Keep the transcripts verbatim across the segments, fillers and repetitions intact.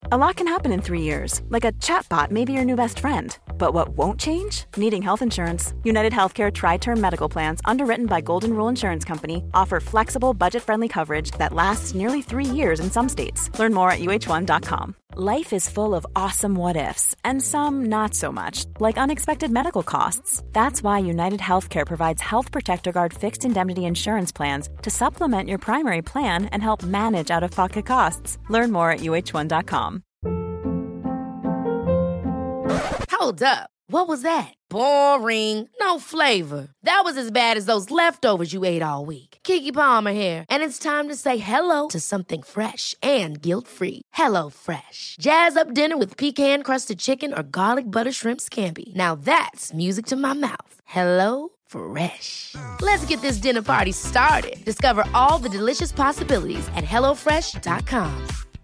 A lot can happen in three years, like a chatbot may be your new best friend. But what won't change? Needing health insurance. United Healthcare Tri-Term Medical Plans, underwritten by Golden Rule Insurance Company, offer flexible, budget-friendly coverage that lasts nearly three years in some states. Learn more at U H one dot com. Life is full of awesome what-ifs, and some not so much, like unexpected medical costs. That's why United Healthcare provides Health Protector Guard fixed indemnity insurance plans to supplement your primary plan and help manage out-of-pocket costs. Learn more at U H one dot com. Hold up. What was that? Boring. No flavor. That was as bad as those leftovers you ate all week. Keke Palmer here, and it's time to say hello to something fresh and guilt-free. Hello Fresh. Jazz up dinner with pecan-crusted chicken or garlic butter shrimp scampi. Now that's music to my mouth. Hello Fresh. Let's get this dinner party started. Discover all the delicious possibilities at hello fresh dot com.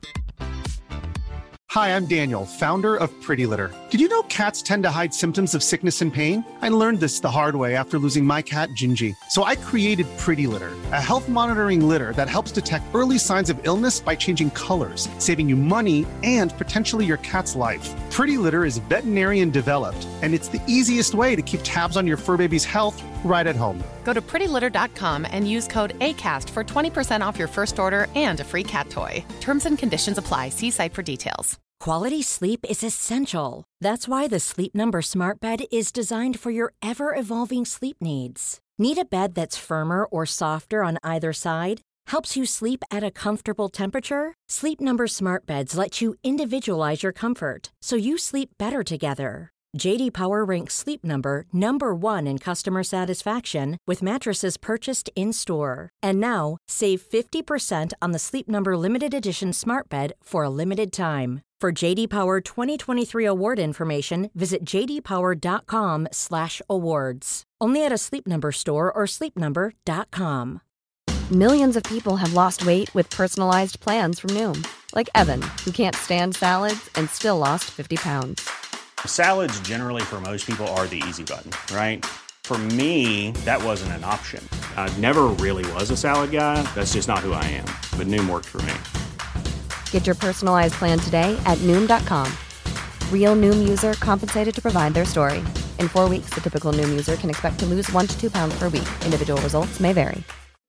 Hi, I'm Daniel, founder of Pretty Litter. Did you know cats tend to hide symptoms of sickness and pain? I learned this the hard way after losing my cat, Gingy. So I created Pretty Litter, a health monitoring litter that helps detect early signs of illness by changing colors, saving you money and potentially your cat's life. Pretty Litter is veterinarian developed, and it's the easiest way to keep tabs on your fur baby's health right at home. Go to pretty litter dot com and use code ACAST for twenty percent off your first order and a free cat toy. Terms and conditions apply. See site for details. Quality sleep is essential. That's why the Sleep Number Smart Bed is designed for your ever-evolving sleep needs. Need a bed that's firmer or softer on either side? Helps you sleep at a comfortable temperature? Sleep Number Smart Beds let you individualize your comfort, so you sleep better together. J D Power ranks Sleep Number number one in customer satisfaction with mattresses purchased in-store. And now, save fifty percent on the Sleep Number Limited Edition Smart Bed for a limited time. For J D Power twenty twenty-three award information, visit j d power dot com slash awards. Only at a Sleep Number store or sleep number dot com. Millions of people have lost weight with personalized plans from Noom. Like Evan, who can't stand salads and still lost fifty pounds. Salads generally for most people are the easy button, right? For me, that wasn't an option. I never really was a salad guy. That's just not who I am. But Noom worked for me. Get your personalized plan today at Noom dot com. Real Noom user compensated to provide their story. In four weeks, the typical Noom user can expect to lose one to two pounds per week. Individual results may vary.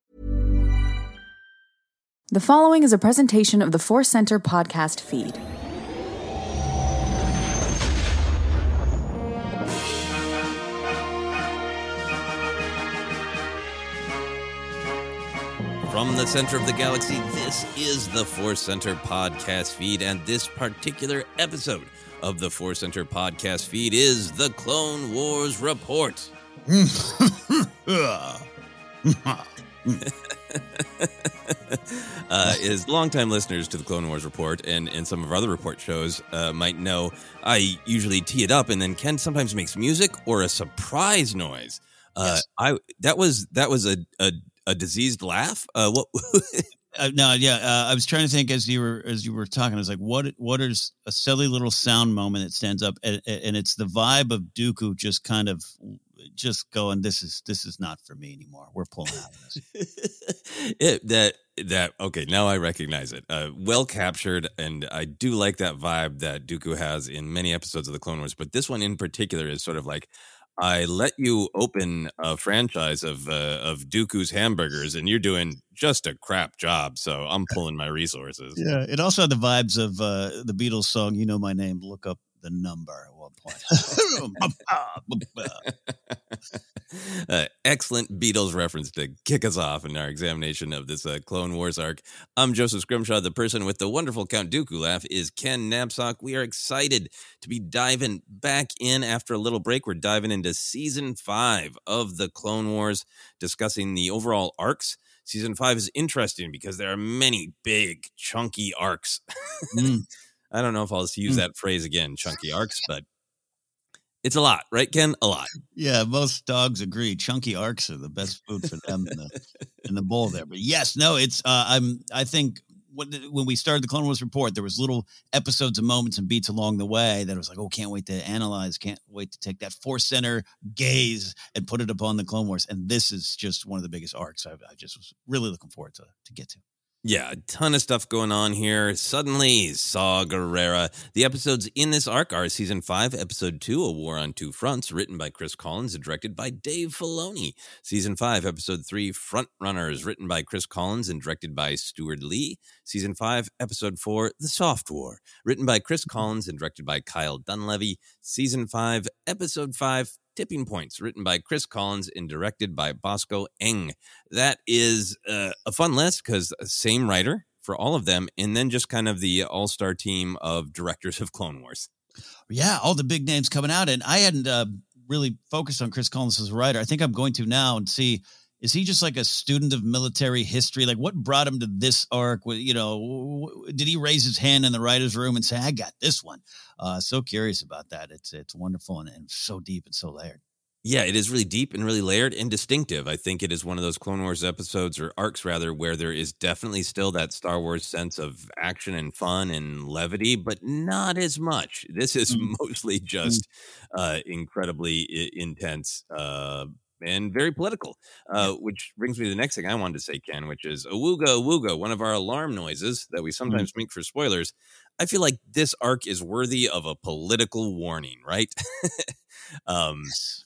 The following is a presentation of the Force Center podcast feed. From the center of the galaxy, this is the Force Center podcast feed, and this particular episode of the Force Center podcast feed is the Clone Wars Report. uh, as longtime listeners to the Clone Wars Report and, and some of our other report shows uh, might know, I usually tee it up, and then Ken sometimes makes music or a surprise noise. Uh, yes. I that was that was a a, a diseased laugh. Uh, what? uh, no, yeah. Uh, I was trying to think as you were as you were talking. I was like, what? What is a silly little sound moment that stands up, and, and it's the vibe of Dooku just kind of just going, This is this is not for me anymore. We're pulling out of this. it, that that okay. Now I recognize it. Uh, well captured, and I do like that vibe that Dooku has in many episodes of the Clone Wars. But this one in particular is sort of like, I let you open a franchise of uh, of Dooku's hamburgers, and you're doing just a crap job. So I'm pulling my resources. Yeah, it also had the vibes of uh, the Beatles song, "You Know My Name." Look up the number at one point. uh, excellent Beatles reference to kick us off in our examination of this uh, Clone Wars arc. I'm Joseph Scrimshaw. The person with the wonderful Count Dooku laugh is Ken Napzok. We are excited to be diving back in after a little break. We're diving into season five of the Clone Wars, discussing the overall arcs. Season five is interesting because there are many big, chunky arcs. Mm. I don't know if I'll use mm. that phrase again, chunky arcs, but it's a lot, right, Ken? A lot. Yeah, most dogs agree. Chunky arcs are the best food for them in the, in the bowl there. But yes, no, it's. Uh, I'm. I think when, when we started the Clone Wars Report, there was little episodes and moments and beats along the way that was like, oh, can't wait to analyze, can't wait to take that Force Center gaze and put it upon the Clone Wars. And this is just one of the biggest arcs. I, I just was really looking forward to to get to. Yeah, a ton of stuff going on here. Suddenly, Saw Gerrera. The episodes in this arc are Season five, Episode two, A War on Two Fronts, written by Chris Collins and directed by Dave Filoni. Season five, Episode three, Front Runners, written by Chris Collins and directed by Stuart Lee. Season five, Episode four, The Soft War, written by Chris Collins and directed by Kyle Dunlevy. Season five, Episode five, Tipping Points, written by Chris Collins and directed by Bosco Eng. That is uh, a fun list because same writer for all of them, and then just kind of the all-star team of directors of Clone Wars. Yeah, all the big names coming out, and I hadn't uh, really focused on Chris Collins as a writer. I think I'm going to now and see, is he just like a student of military history? Like, what brought him to this arc? You know, did he raise his hand in the writer's room and say, I got this one? Uh, so curious about that. It's it's wonderful and, and so deep and so layered. Yeah, it is really deep and really layered and distinctive. I think it is one of those Clone Wars episodes, or arcs rather, where there is definitely still that Star Wars sense of action and fun and levity, but not as much. This is mm. mostly just uh, incredibly I- intense uh, and very political, uh, which brings me to the next thing I wanted to say, Ken, which is awooga awooga, one of our alarm noises that we sometimes mm. make for spoilers. I feel like this arc is worthy of a political warning, right? um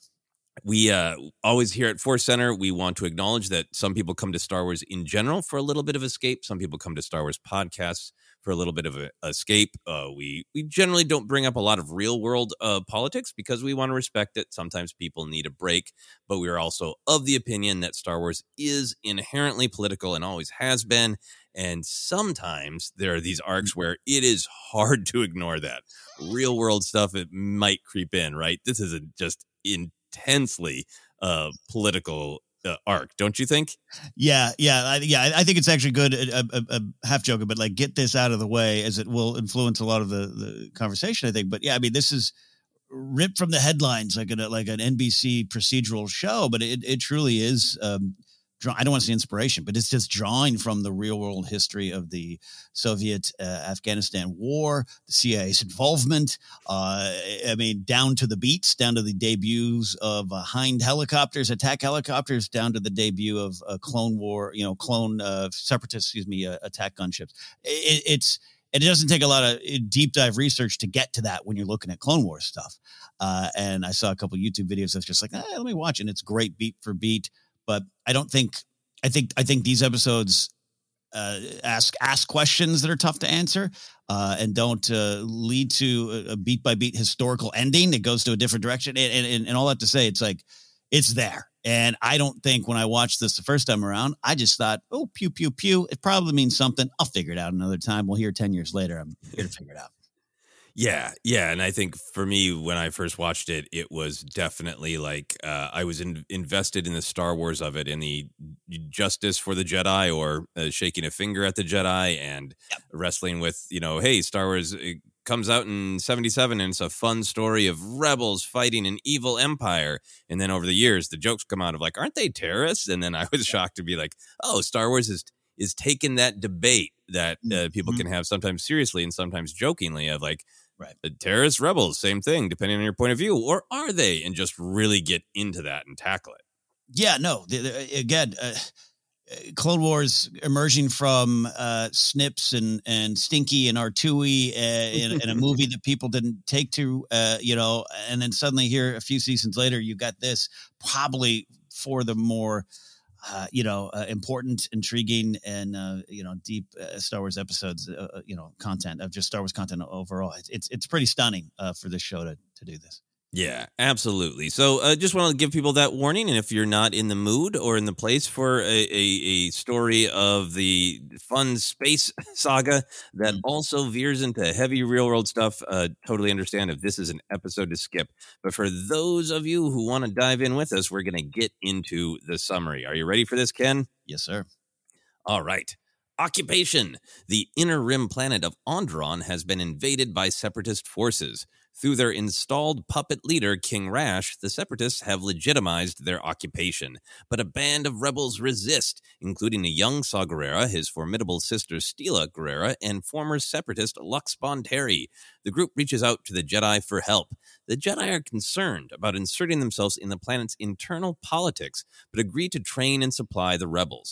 We uh, always here at Force Center, we want to acknowledge that some people come to Star Wars in general for a little bit of escape. Some people come to Star Wars podcasts for a little bit of a, escape. Uh, we we generally don't bring up a lot of real world uh, politics because we want to respect it. Sometimes people need a break, but we are also of the opinion that Star Wars is inherently political and always has been. And sometimes there are these arcs where it is hard to ignore that. Real world stuff, it might creep in, right? This is a just in intensely uh political uh, arc, don't you think? Yeah, yeah, I, yeah. I think it's actually good. A, a, a half joking, but like get this out of the way, as it will influence a lot of the, the conversation, I think. But yeah, I mean, this is ripped from the headlines, like a like an N B C procedural show, but it it truly is. Um, draw, I don't want to say inspiration, but it's just drawing from the real world history of the Soviet uh, Afghanistan war, the C I A's involvement. Uh, I mean, down to the beats, down to the debuts of uh, Hind helicopters, attack helicopters, down to the debut of uh, Clone War, you know, clone uh, separatist, excuse me, uh, attack gunships. It, it's it doesn't take a lot of deep dive research to get to that when you're looking at Clone Wars stuff. Uh, and I saw a couple YouTube videos that's just like, eh, let me watch it. And it's great beat for beat. But I don't think I think I think these episodes uh, ask ask questions that are tough to answer uh, and don't uh, lead to a beat by beat historical ending. It goes to a different direction, and, and and all that to say, it's like it's there. And I don't think when I watched this the first time around, I just thought, oh, pew pew pew. It probably means something. I'll figure it out another time. We'll hear ten years later. I'm here to figure it out. Yeah, yeah, and I think for me, when I first watched it, it was definitely like uh, I was in, invested in the Star Wars of it, and the justice for the Jedi, or uh, shaking a finger at the Jedi, and yep. wrestling with, you know, hey, Star Wars it comes out in seventy-seven, and it's a fun story of rebels fighting an evil empire, and then over the years, the jokes come out of like, aren't they terrorists? And then I was shocked to be like, oh, Star Wars is is taking that debate that uh, people mm-hmm. can have sometimes seriously and sometimes jokingly of like, right, the terrorist rebels, same thing, depending on your point of view, or are they? And just really get into that and tackle it. Yeah, no, the, the, again, uh, Clone Wars emerging from uh, Snips and, and Stinky and R two E uh, in, in a movie that people didn't take to, uh, you know, and then suddenly here a few seasons later, you got this probably for the more Uh, you know, uh, important, intriguing, and uh, you know, deep uh, Star Wars episodes. Uh, you know, content of just Star Wars content overall. It's it's, it's pretty stunning uh, for this show to to do this. Yeah, absolutely. So I uh, just want to give people that warning. And if you're not in the mood or in the place for a, a, a story of the fun space saga that mm-hmm. also veers into heavy real world stuff, uh, totally understand if this is an episode to skip. But for those of you who want to dive in with us, we're going to get into the summary. Are you ready for this, Ken? Yes, sir. All right. Occupation. The inner rim planet of Onderon has been invaded by separatist forces. Through their installed puppet leader, King Rash, the Separatists have legitimized their occupation. But a band of rebels resist, including a young Saw Gerrera, his formidable sister Steela Gerrera, and former Separatist Lux Bonteri. The group reaches out to the Jedi for help. The Jedi are concerned about inserting themselves in the planet's internal politics, but agree to train and supply the rebels.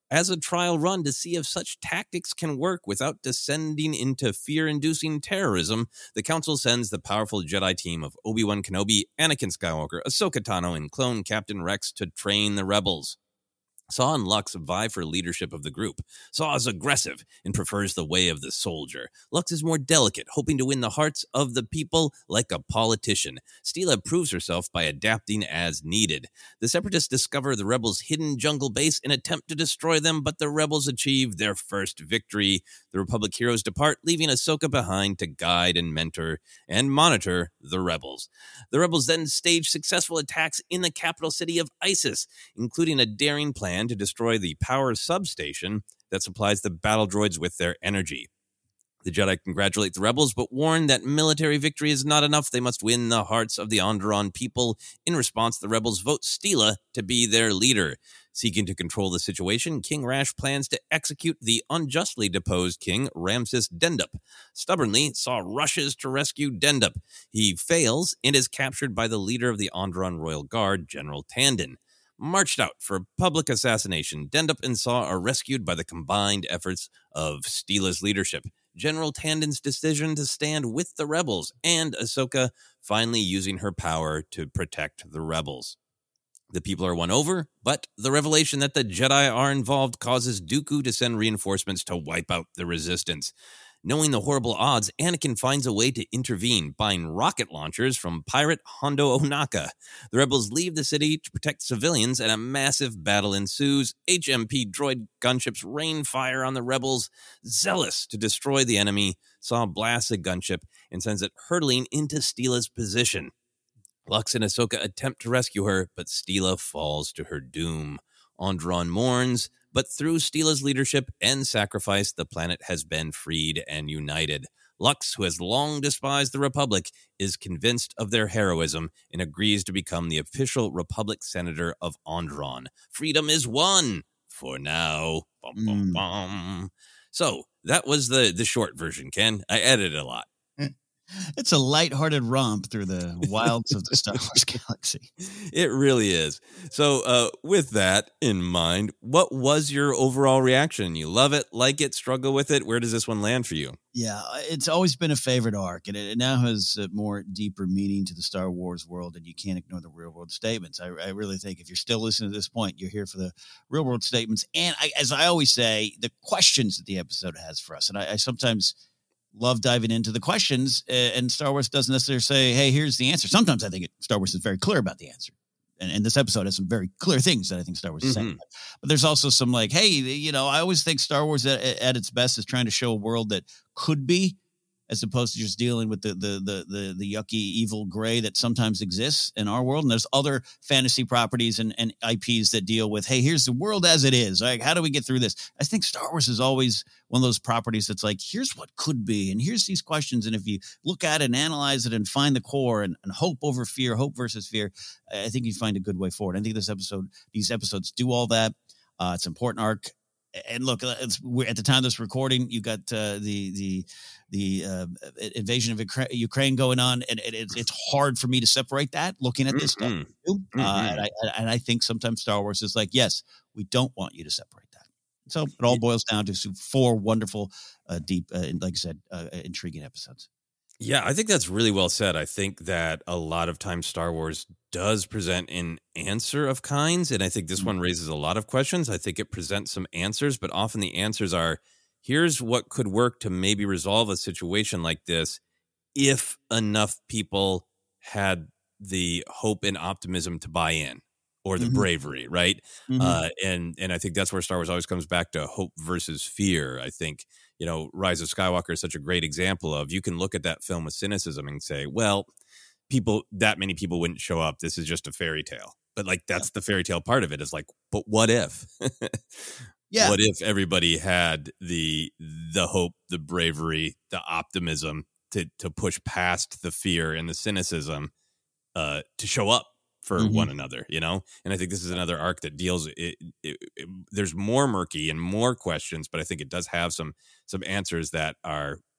as a trial run to see if such tactics can work without descending into fear-inducing terrorism, the Council sends the powerful Jedi team of Obi-Wan Kenobi, Anakin Skywalker, Ahsoka Tano, and clone Captain Rex to train the rebels. Saw and Lux vie for leadership of the group. Saw is aggressive and prefers the way of the soldier. Lux is more delicate, hoping to win the hearts of the people like a politician. Steela proves herself by adapting as needed. The Separatists discover the rebels' hidden jungle base and attempt to destroy them, but the rebels achieve their first victory. The Republic heroes depart, leaving Ahsoka behind to guide and mentor and monitor the rebels. The rebels then stage successful attacks in the capital city of Isis, including a daring plan to destroy the power substation that supplies the battle droids with their energy. The Jedi congratulate the rebels, but warn that military victory is not enough. They must win the hearts of the Onderon people. In response, the rebels vote Steela to be their leader. Seeking to control the situation, King Rash plans to execute the unjustly deposed king, Ramses Dendup. Stubbornly, Saw rushes to rescue Dendup. He fails and is captured by the leader of the Onderon Royal Guard, General Tandon. Marched out for public assassination, Dendup and Saw are rescued by the combined efforts of Steela's leadership, General Tandon's decision to stand with the rebels, and Ahsoka finally using her power to protect the rebels. The people are won over, but the revelation that the Jedi are involved causes Dooku to send reinforcements to wipe out the resistance. Knowing the horrible odds, Anakin finds a way to intervene, buying rocket launchers from pirate Hondo Ohnaka. The rebels leave the city to protect civilians, and a massive battle ensues. H M P droid gunships rain fire on the rebels. Zealous to destroy the enemy, Saw blasts a gunship and sends it hurtling into Steela's position. Lux and Ahsoka attempt to rescue her, but Steela falls to her doom. Onderon mourns, but through Steela's leadership and sacrifice, the planet has been freed and united. Lux, who has long despised the Republic, is convinced of their heroism and agrees to become the official Republic Senator of Onderon. Freedom is won for now. Bum, bum, Mm. bum. So that was the, the short version, Ken. I edited a lot. It's a lighthearted romp through the wilds of the Star Wars galaxy. It really is. So uh, with that in mind, what was your overall reaction? You love it, like it, struggle with it? Where does this one land for you? Yeah, it's always been a favorite arc, and it now has a more deeper meaning to the Star Wars world, and you can't ignore the real-world statements. I, I really think if you're still listening to this point, you're here for the real-world statements. And I, as I always say, the questions that the episode has for us. And I, I sometimes love diving into the questions, uh, and Star Wars doesn't necessarily say, hey, here's the answer. Sometimes I think it, Star Wars is very clear about the answer. And, and this episode has some very clear things that I think Star Wars is Mm-hmm. saying. But there's also some like, hey, you know, I always think Star Wars at, at its best is trying to show a world that could be, as opposed to just dealing with the the the the, the yucky, evil gray that sometimes exists in our world. And there's other fantasy properties and, and I Ps that deal with, hey, here's the world as it is. Like, how do we get through this? I think Star Wars is always one of those properties that's like, here's what could be, and here's these questions. And if you look at it and analyze it and find the core and, and hope over fear, hope versus fear, I think you find a good way forward. I think this episode, these episodes do all that. Uh, it's an important arc. And look, it's, we're, at the time of this recording, you got uh, the the the uh, invasion of Ukraine going on, and, and it's it's hard for me to separate that looking at this Mm-hmm. stuff. Too. Mm-hmm. Uh, and I and I think sometimes Star Wars is like, yes, we don't want you to separate that. So it all boils down to some four wonderful, uh, deep, uh, like I said, uh, intriguing episodes. Yeah, I think that's really well said. I think that a lot of times Star Wars does present an answer of kinds, and I think this one raises a lot of questions. I think it presents some answers, but often the answers are, here's what could work to maybe resolve a situation like this if enough people had the hope and optimism to buy in, or the Mhm. bravery, right? Mhm. Uh, and and I think that's where Star Wars always comes back to hope versus fear. I think, you know, Rise of Skywalker is such a great example of, you can look at that film with cynicism and say, well, people, that many people wouldn't show up. This is just a fairy tale. But like, that's the fairy tale part of it, is like, but what if? Yeah. What if everybody had the the hope, the bravery, the optimism to to push past the fear and the cynicism, uh, to show up for Mhm. one another, you know? And I think this is another arc that deals, it, it, it, there's more murky and more questions, but I think it does have some some answers that are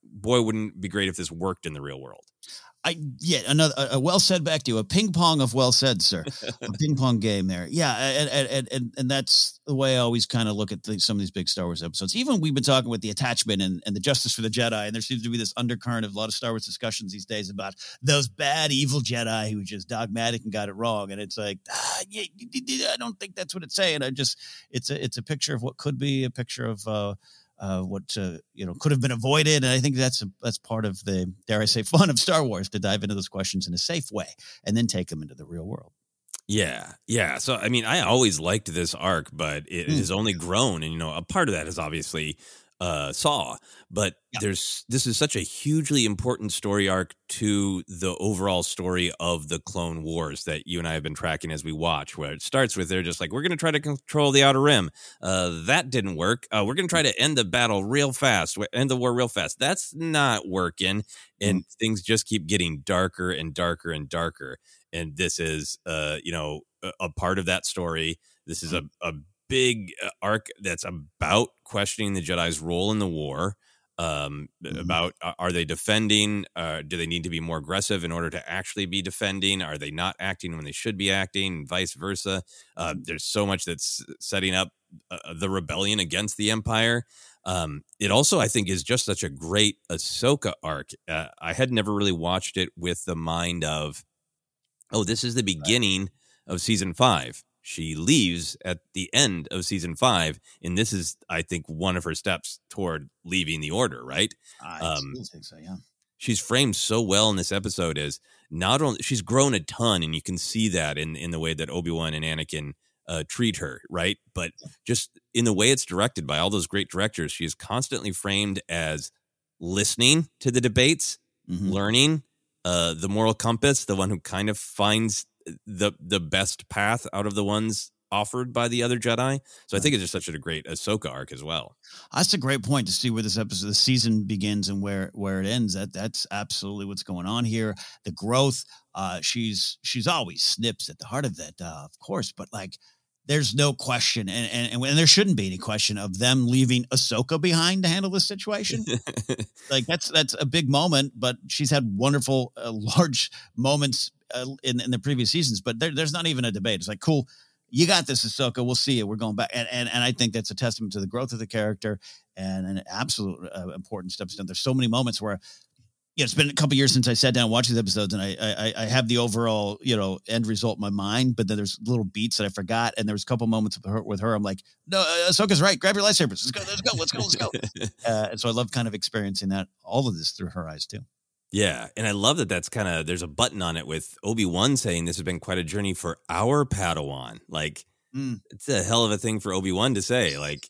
boy, wouldn't it be great if this worked in the real world. I yeah, another a, a well said back to you, a ping pong of well said, sir, a ping pong game there. Yeah, and and and, and that's the way I always kind of look at the, some of these big Star Wars episodes. Even we've been talking with the attachment and, and the Justice for the Jedi, and there seems to be this undercurrent of a lot of Star Wars discussions these days about those bad evil Jedi who were just dogmatic and got it wrong. And it's like, ah, yeah, I don't think that's what it's saying. I just it's a it's a picture of what could be, a picture of. Uh, Uh, what uh, you know could have been avoided, and I think that's a, that's part of the, dare I say, fun of Star Wars, to dive into those questions in a safe way and then take them into the real world. Yeah, yeah. So I mean, I always liked this arc, but it mm. has only grown, and you know, a part of that is obviously uh, Saw. But yeah. there's this is such a hugely important story arc to the overall story of the Clone Wars that you and I have been tracking as we watch. Where it starts with they're just like, we're going to try to control the Outer Rim. Uh, that didn't work. Uh, we're going to try to end the battle real fast, end the war real fast. That's not working, and mm. things just keep getting darker and darker and darker. And this is, uh, you know, a, a part of that story. This is a, a big arc that's about questioning the Jedi's role in the war. Um, mm-hmm. About are they defending? Uh, do they need to be more aggressive in order to actually be defending? Are they not acting when they should be acting? And vice versa. Uh, there's so much that's setting up uh, the rebellion against the Empire. Um, it also, I think, is just such a great Ahsoka arc. Uh, I had never really watched it with the mind of, oh, this is the beginning of season five. She leaves at the end of season five, and this is, I think, one of her steps toward leaving the Order, right? I um, think so, yeah. She's framed so well in this episode as not only, she's grown a ton, and you can see that in, in the way that Obi-Wan and Anakin uh, treat her, right? But just in the way it's directed by all those great directors, she is constantly framed as listening to the debates, mm-hmm. learning, uh, the moral compass, the one who kind of finds the the best path out of the ones offered by the other Jedi. So I think it's just such a great Ahsoka arc as well. That's a great point to see where this episode, the season begins and where where it ends. That that's absolutely what's going on here. The growth. Uh, she's she's always snips at the heart of that, uh, of course. But like, there's no question, and, and and there shouldn't be any question of them leaving Ahsoka behind to handle this situation. Like that's that's a big moment. But she's had wonderful, uh, large moments uh, in in the previous seasons. But there, there's not even a debate. It's like, cool, you got this, Ahsoka. We'll see you. We're going back, and and and I think that's a testament to the growth of the character and an absolute uh, important steps done. There's so many moments where. Yeah, it's been a couple of years since I sat down and watched these episodes, and I, I I have the overall, you know, end result in my mind, but then there's little beats that I forgot, and there was a couple moments with her. With her, I'm like, no, uh, Ahsoka's right. Grab your lightsabers. Let's go. Let's go. Let's go. Let's go. uh, and so I love kind of experiencing that, all of this through her eyes too. Yeah, and I love that. That's kind of there's a button on it with Obi-Wan saying this has been quite a journey for our Padawan. Like, mm. it's a hell of a thing for Obi-Wan to say. Like.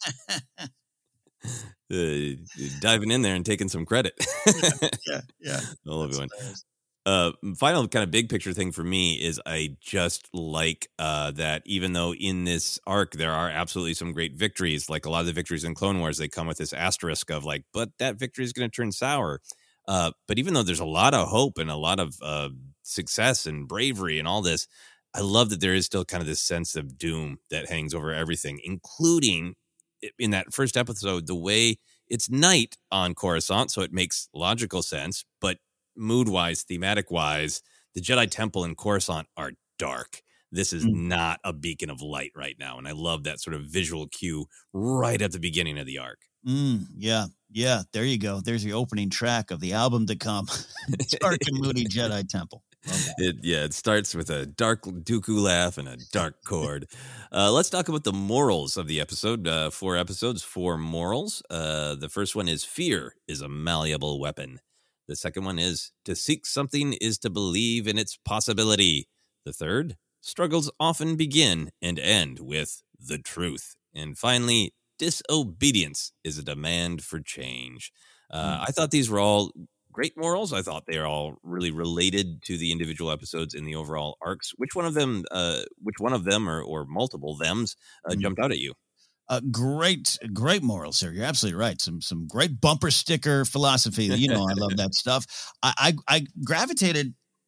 Uh, diving in there and taking some credit. yeah, yeah, yeah. I love everyone. Uh, final kind of big picture thing for me is I just like uh, that even though in this arc there are absolutely some great victories, like a lot of the victories in Clone Wars, they come with this asterisk of like, but that victory is going to turn sour. Uh, but even though there's a lot of hope and a lot of uh, success and bravery and all this, I love that there is still kind of this sense of doom that hangs over everything, including in that first episode, the way it's night on Coruscant, so it makes logical sense, but mood-wise, thematic-wise, the Jedi Temple in Coruscant are dark. This is mm. not a beacon of light right now, and I love that sort of visual cue right at the beginning of the arc. Mm, yeah, yeah, there you go. There's the opening track of the album to come, Dark and Moody Jedi Temple. Okay. It, yeah, it starts with a dark Dooku laugh and a dark chord. Uh, let's talk about the morals of the episode. Uh, four episodes, four morals. Uh, the first one is fear is a malleable weapon. The second one is to seek something is to believe in its possibility. The third, struggles often begin and end with the truth. And finally, disobedience is a demand for change. Uh, mm. I thought these were all great morals. I thought they are all really related to the individual episodes in the overall arcs. Which one of them, uh, which one of them, or or multiple thems, uh, mm-hmm. jumped out at you? Uh, great, great morals here. You're absolutely right. Some some great bumper sticker philosophy. You know, I love that stuff. I, I I gravitated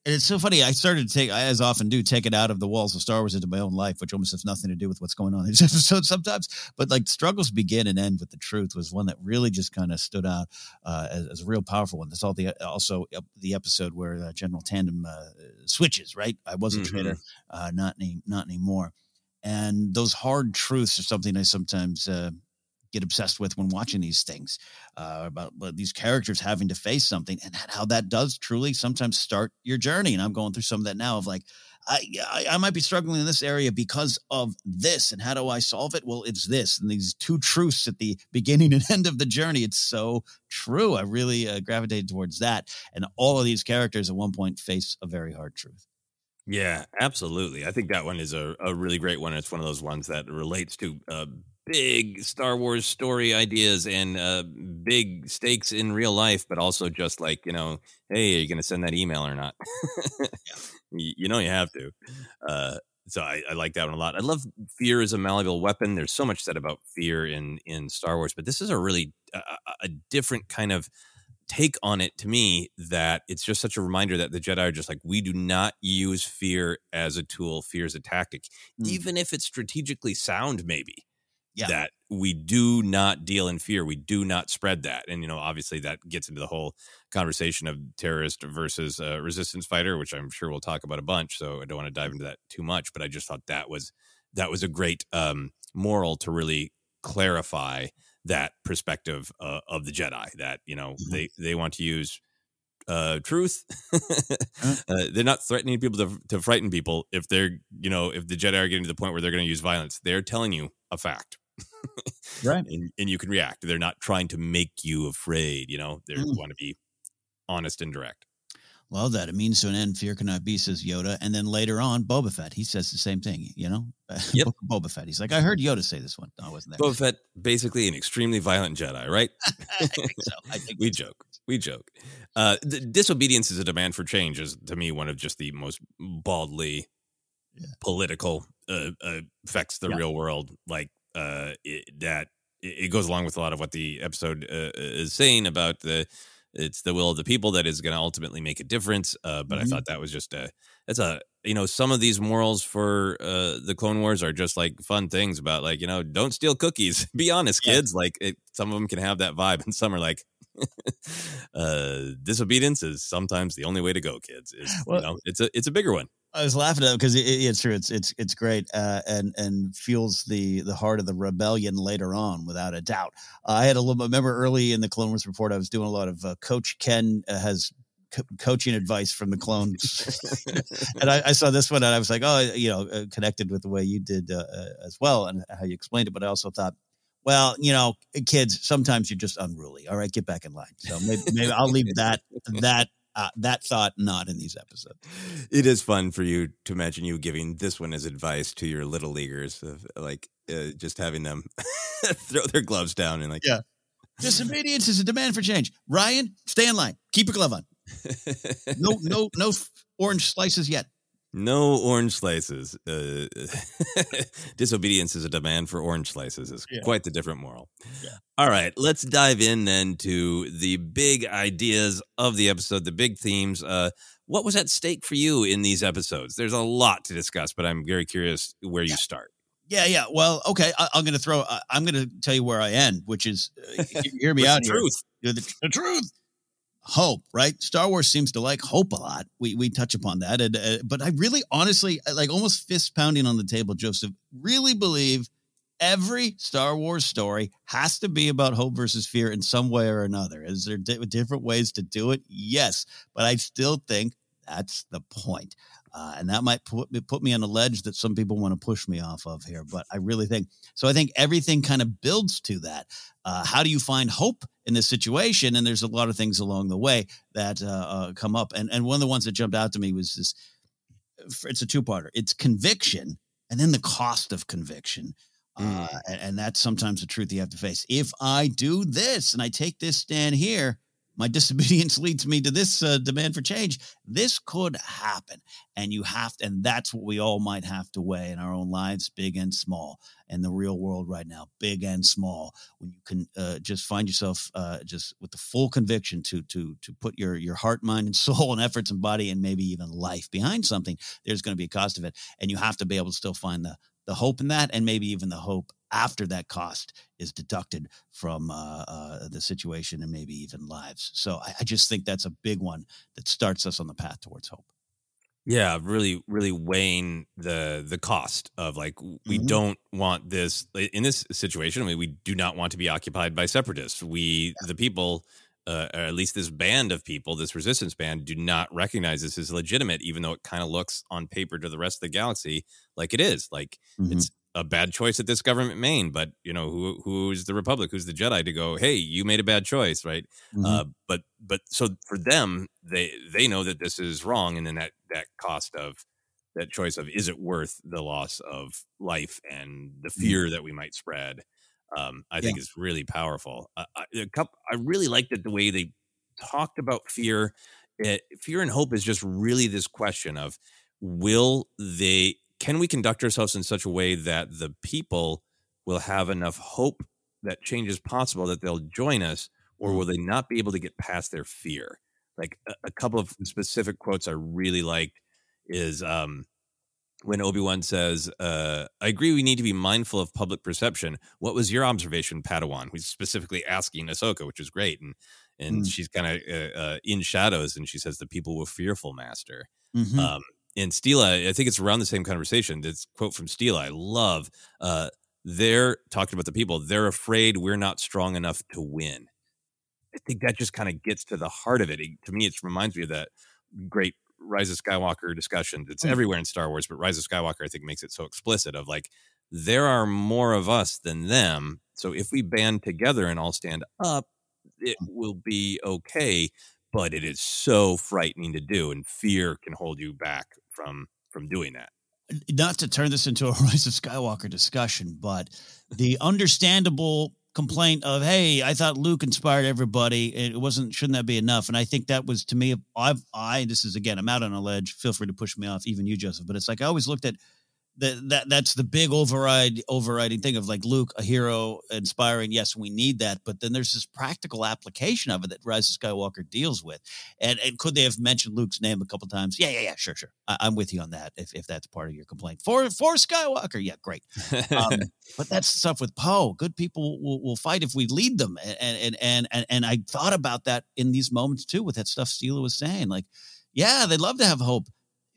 And it's so funny. I started to take, I, as I often do, take it out of the walls of Star Wars into my own life, which almost has nothing to do with what's going on in these episodes sometimes. But like struggles begin and end with the truth was one that really just kind of stood out uh, as, as a real powerful one. That's all the also the episode where uh, General Tandem uh, switches. Right, I was a mm-hmm. traitor, uh, not any, not anymore. And those hard truths are something I sometimes uh, get obsessed with when watching these things uh, about, about these characters having to face something and how that does truly sometimes start your journey. And I'm going through some of that now of like, I, I, I might be struggling in this area because of this. And how do I solve it? Well, it's this. And these two truths at the beginning and end of the journey. It's so true. I really uh, gravitated towards that. And all of these characters at one point face a very hard truth. Yeah, absolutely. I think that one is a, a really great one. It's one of those ones that relates to uh, big Star Wars story ideas and uh, big stakes in real life, but also just like, you know, hey, are you going to send that email or not? you, you know, you have to. Uh, so I, I like that one a lot. I love fear as a malleable weapon. There's so much said about fear in, in Star Wars, but this is a really uh, a different kind of take on it to me, that it's just such a reminder that the Jedi are just like, we do not use fear as a tool, fear as a tactic, mm. even if it's strategically sound, maybe. Yeah. That we do not deal in fear. We do not spread that. And, you know, obviously that gets into the whole conversation of terrorist versus uh, resistance fighter, which I'm sure we'll talk about a bunch. So I don't want to dive into that too much, but I just thought that was, that was a great um, moral to really clarify that perspective uh, of the Jedi, that, you know, mm-hmm. they, they want to use uh, truth. uh, they're not threatening people to, to frighten people. If they're, you know, if the Jedi are getting to the point where they're going to use violence, they're telling you a fact. Right. And, and you can react. They're not trying to make you afraid, you know, they mm. want to be honest and direct. Well, that it means to an end, fear cannot be, says Yoda. And then later on, Boba Fett, he says the same thing, you know? Yep. Boba Fett. He's like, I heard Yoda say this one. No, I wasn't there. Boba Fett, basically an extremely violent Jedi, right? I think so. I think we joke. We joke. Uh, the disobedience is a demand for change is, to me, one of just the most baldly yeah. political uh, uh, affects the yeah. real world. Like uh, it, that, it goes along with a lot of what the episode uh, is saying about the, it's the will of the people that is going to ultimately make a difference. Uh, but mm-hmm. I thought that was just a, that's a, you know, some of these morals for uh, the Clone Wars are just like fun things about like, you know, don't steal cookies. Be honest, yeah. kids. Like it, some of them can have that vibe and some are like, uh, disobedience is sometimes the only way to go, kids. Is, well, you know, it's a, it's a bigger one. I was laughing at it because it, it, it's true. It's it's it's great, uh, and and fuels the the heart of the rebellion later on, without a doubt. Uh, I had a little. Remember early in the Clone Wars report, I was doing a lot of uh, Coach Ken uh, has co- coaching advice from the clones, and I, I saw this one, and I was like, oh, you know, uh, connected with the way you did uh, uh, as well, and how you explained it. But I also thought, well, you know, kids, sometimes you're just unruly. All right, get back in line. So maybe, maybe I'll leave that that. Uh, that thought not in these episodes. It is fun for you to imagine you giving this one as advice to your little leaguers, of like uh, just having them throw their gloves down and like, yeah, disobedience is a demand for change. Ryan, stay in line. Keep your glove on. No, no, no orange slices yet. No orange slices. Uh, disobedience is a demand for orange slices is yeah. quite the different moral. Yeah. All right, let's dive in then to the big ideas of the episode, the big themes. Uh, what was at stake for you in these episodes? There's a lot to discuss, but I'm very curious where yeah. you start. Yeah, yeah. Well, okay. I, I'm going to throw. I, I'm going to tell you where I end, which is uh, hear me out. The here. Truth. The, the truth. Hope, right? Star Wars seems to like hope a lot. We we touch upon that, and, uh, but I really, honestly, like almost fist pounding on the table, Joseph, really believe every Star Wars story has to be about hope versus fear in some way or another. Is there di- different ways to do it? Yes, but I still think that's the point. Uh, and that might put me, put me on a ledge that some people want to push me off of here. But I really think, so I think everything kind of builds to that. Uh, how do you find hope in this situation? And there's a lot of things along the way that uh, uh, come up. And, and one of the ones that jumped out to me was this, it's a two-parter. It's conviction and then the cost of conviction. Mm. Uh, and, and that's sometimes the truth you have to face. If I do this and I take this stand here, my disobedience leads me to this uh, demand for change. This could happen. And you have to, and that's what we all might have to weigh in our own lives, big and small, and the real world right now, big and small. When you can uh, just find yourself uh, just with the full conviction to to to put your your heart, mind, and soul, and efforts and body, and maybe even life behind something, there's going to be a cost of it, and you have to be able to still find the the hope in that, and maybe even the hope after that cost is deducted from uh, uh, the situation and maybe even lives. So I, I just think that's a big one that starts us on the path towards hope. Yeah, really, really weighing the the cost of like we Mhm. don't want this in this situation. I mean, we do not want to be occupied by separatists. We, the people, uh, or at least this band of people, this resistance band, do not recognize this as legitimate, even though it kind of looks on paper to the rest of the galaxy like it is. Like Mhm. it's a bad choice that this government made, but you know who who's the Republic, who's the Jedi to go, hey, you made a bad choice, right? Mhm. Uh, but but so for them, they they know that this is wrong, and then that that cost of that choice of is it worth the loss of life and the fear that we might spread, um, I think Yeah. is really powerful. Uh, I, a couple, I really liked it the way they talked about fear. It, fear and hope is just really this question of will they can we conduct ourselves in such a way that the people will have enough hope that change is possible, that they'll join us, or will they not be able to get past their fear? Like a, a couple of specific quotes I really liked is um, when Obi-Wan says, uh, I agree we need to be mindful of public perception. What was your observation, Padawan? Who's specifically asking Ahsoka, which is great. And and Mm. she's kind of uh, uh, in shadows, and she says, the people were fearful, Master. Mhm. Um, and Steela, I think it's around the same conversation. This quote from Steela, I love. Uh, they're talking about the people. They're afraid we're not strong enough to win. I think that just kind of gets to the heart of it. It- To me, it reminds me of that great Rise of Skywalker discussion. It's Mm. everywhere in Star Wars, but Rise of Skywalker, I think, makes it so explicit of like, there are more of us than them. So if we band together and all stand up, it will be okay. But it is so frightening to do, and fear can hold you back from from doing that. Not to turn this into a Rise of Skywalker discussion, but the understandable complaint of, hey, I thought Luke inspired everybody. It wasn't, shouldn't that be enough? And I think that was, to me, I've, I, this is again, I'm out on a ledge. Feel free to push me off, even you, Joseph. But it's like, I always looked at that, that that's the big override, overriding thing of like Luke, a hero, inspiring. Yes, we need that. But then there's this practical application of it that Rise of Skywalker deals with. And, and could they have mentioned Luke's name a couple times? Yeah, yeah, yeah, sure, sure. I, I'm with you on that. If if that's part of your complaint for for Skywalker, yeah, great. Um, but that's the stuff with Poe. Good people will, will fight if we lead them. And and and and and I thought about that in these moments too, with that stuff Steela was saying. Like, yeah, they'd love to have hope.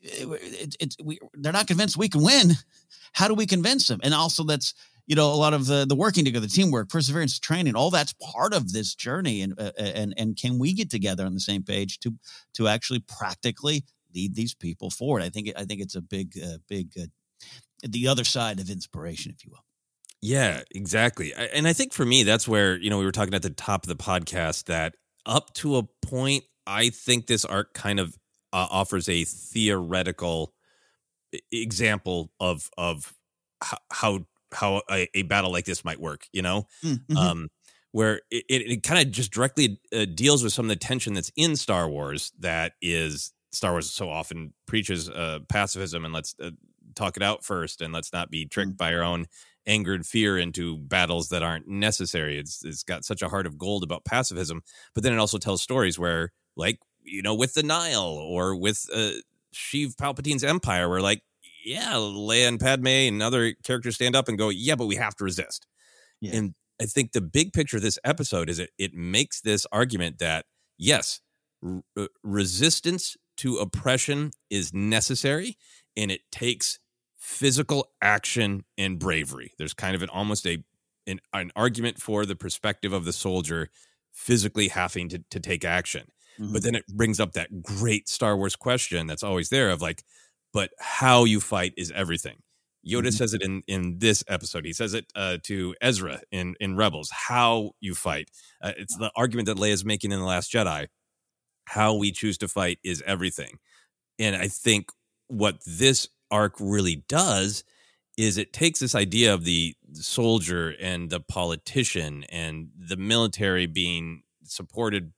It, it, it, we, they're not convinced we can win. How do we convince them? And also, that's, you know, a lot of the the working together, teamwork, perseverance, training, all that's part of this journey. And uh, and and can we get together on the same page to to actually practically lead these people forward? I think I think it's a big uh, big uh, the other side of inspiration, if you will. Yeah, exactly. I- And I think for me, that's where, you know, we were talking at the top of the podcast that up to a point, I think this arc kind of uh, offers a theoretical e- example of of h- how how a, a battle like this might work, you know, Mm-hmm. um, where it, it, it kind of just directly uh, deals with some of the tension that's in Star Wars. That is, Star Wars so often preaches uh, pacifism and let's uh, talk it out first, and let's not be tricked Mm. by our own angered fear into battles that aren't necessary. It's it's got such a heart of gold about pacifism, but then it also tells stories where, like, you know, with the Nile or with uh, Sheev Palpatine's Empire, where like, yeah, Leia and Padme and other characters stand up and go, yeah, but we have to resist. Yeah. And I think the big picture of this episode is it it makes this argument that yes, r- uh, resistance to oppression is necessary, and it takes physical action and bravery. There's kind of an almost a an, an argument for the perspective of the soldier physically having to, to take action. Mhm. But then it brings up that great Star Wars question that's always there of like, but how you fight is everything. Yoda Mhm. says it in, in this episode. He says it uh, to Ezra in, in Rebels, how you fight. Uh, it's the argument that Leia's making in The Last Jedi. How we choose to fight is everything. And I think what this arc really does is it takes this idea of the soldier and the politician and the military being supported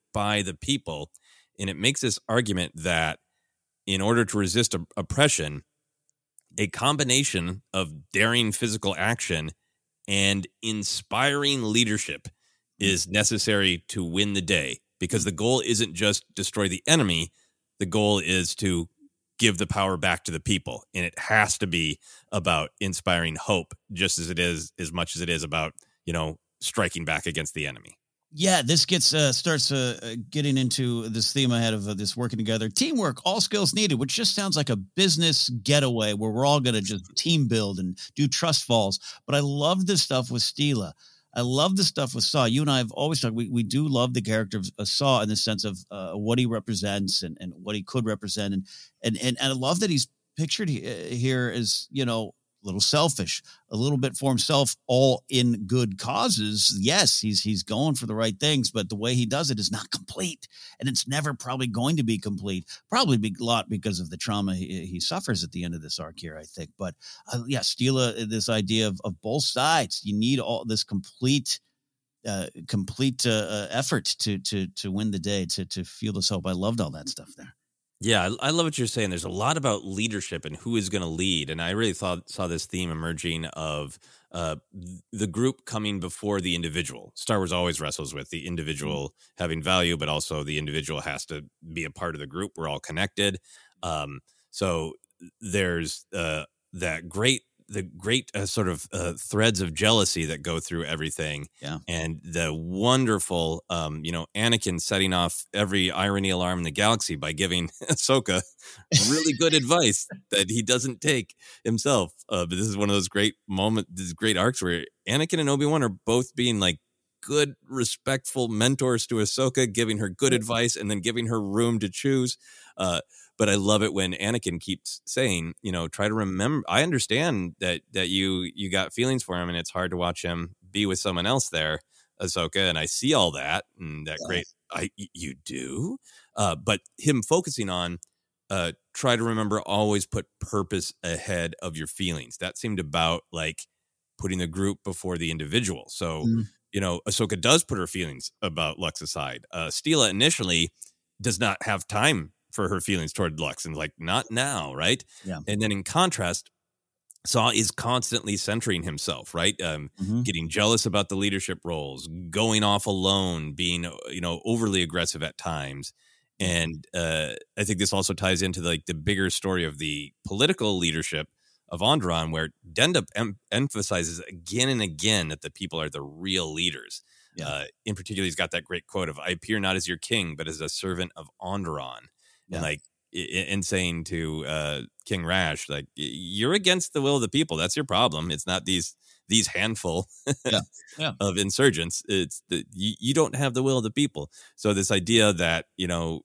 by the people. And it makes this argument that in order to resist op- oppression, a combination of daring physical action and inspiring leadership is necessary to win the day, because the goal isn't just destroy the enemy. The goal is to give the power back to the people. And it has to be about inspiring hope, just as it is, as much as it is about, you know, striking back against the enemy. Yeah, this gets uh, starts uh, getting into this theme ahead of uh, this working together. Teamwork, all skills needed, which just sounds like a business getaway where we're all going to just team build and do trust falls. But I love this stuff with Steela. I love the stuff with Saw. You and I have always talked, we, we do love the character of uh, Saw in the sense of uh, what he represents and, and what he could represent. And, and, and, and I love that he's pictured he, uh, here as, you know, a little selfish, a little bit for himself, all in good causes. Yes, he's he's going for the right things, but the way he does it is not complete, and it's never probably going to be complete. Probably a lot because of the trauma he, he suffers at the end of this arc here, I think. But uh, yeah, Steela, this idea of, of both sides. You need all this complete, uh, complete uh, uh, effort to to to win the day, to to feel this hope. I loved all that stuff there. Yeah, I, I love what you're saying. There's a lot about leadership and who is going to lead. And I really thought saw this theme emerging of uh, the group coming before the individual. Star Wars always wrestles with the individual having value, but also the individual has to be a part of the group. We're all connected. Um, so there's uh, that great, the great uh, sort of uh, threads of jealousy that go through everything. Yeah. And the wonderful, um, you know, Anakin setting off every irony alarm in the galaxy by giving Ahsoka really good advice that he doesn't take himself. Uh, but this is one of those great moments, these great arcs where Anakin and Obi-Wan are both being like good, respectful mentors to Ahsoka, giving her good advice and then giving her room to choose. Uh, But I love it when Anakin keeps saying, you know, try to remember. I understand that that you you got feelings for him, and it's hard to watch him be with someone else there, Ahsoka. And I see all that, and that yes. great. I you do, uh, but him focusing on uh, try to remember, always put purpose ahead of your feelings. That seemed about like putting the group before the individual. So mm. you know, Ahsoka does put her feelings about Lux aside. Uh, Steela initially does not have time for her feelings toward Lux, and like, not now, right? Yeah. And then in contrast, Saw is constantly centering himself, right? Um, mm-hmm. Getting jealous about the leadership roles, going off alone, being, you know, overly aggressive at times. And uh, I think this also ties into the, like the bigger story of the political leadership of Onderon, where Denda em- emphasizes again and again that the people are the real leaders. Yeah. Uh, in particular, he's got that great quote of, "I appear not as your king, but as a servant of Onderon." Yeah. And like in saying to uh, King Rash, like, you're against the will of the people. That's your problem. It's not these these handful yeah. Yeah. of insurgents. It's the, you, you don't have the will of the people. So this idea that, you know,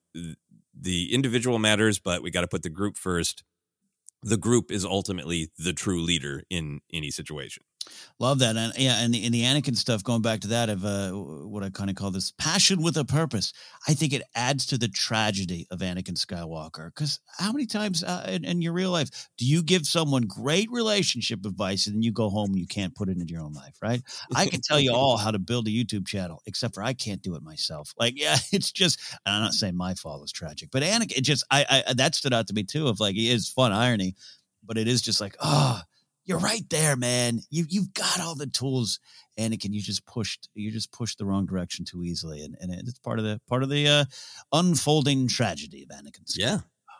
the individual matters, but we got to put the group first. The group is ultimately the true leader in any situation. Love that. And yeah, and the, and the Anakin stuff, going back to that of uh, what I kind of call this passion with a purpose. I think it adds to the tragedy of Anakin Skywalker. Because how many times uh, in, in your real life do you give someone great relationship advice and then you go home and you can't put it into your own life, right? I can tell you all how to build a YouTube channel, except for I can't do it myself. Like, yeah, it's just, and I'm not saying my fall is tragic, but Anakin, it just, I, I that stood out to me too of like, it is fun irony, but it is just like, oh, you're right there, man. You you've got all the tools, Anakin. You just pushed. You just pushed the wrong direction too easily, and and it's part of the part of the uh, unfolding tragedy of Anakin's. Yeah,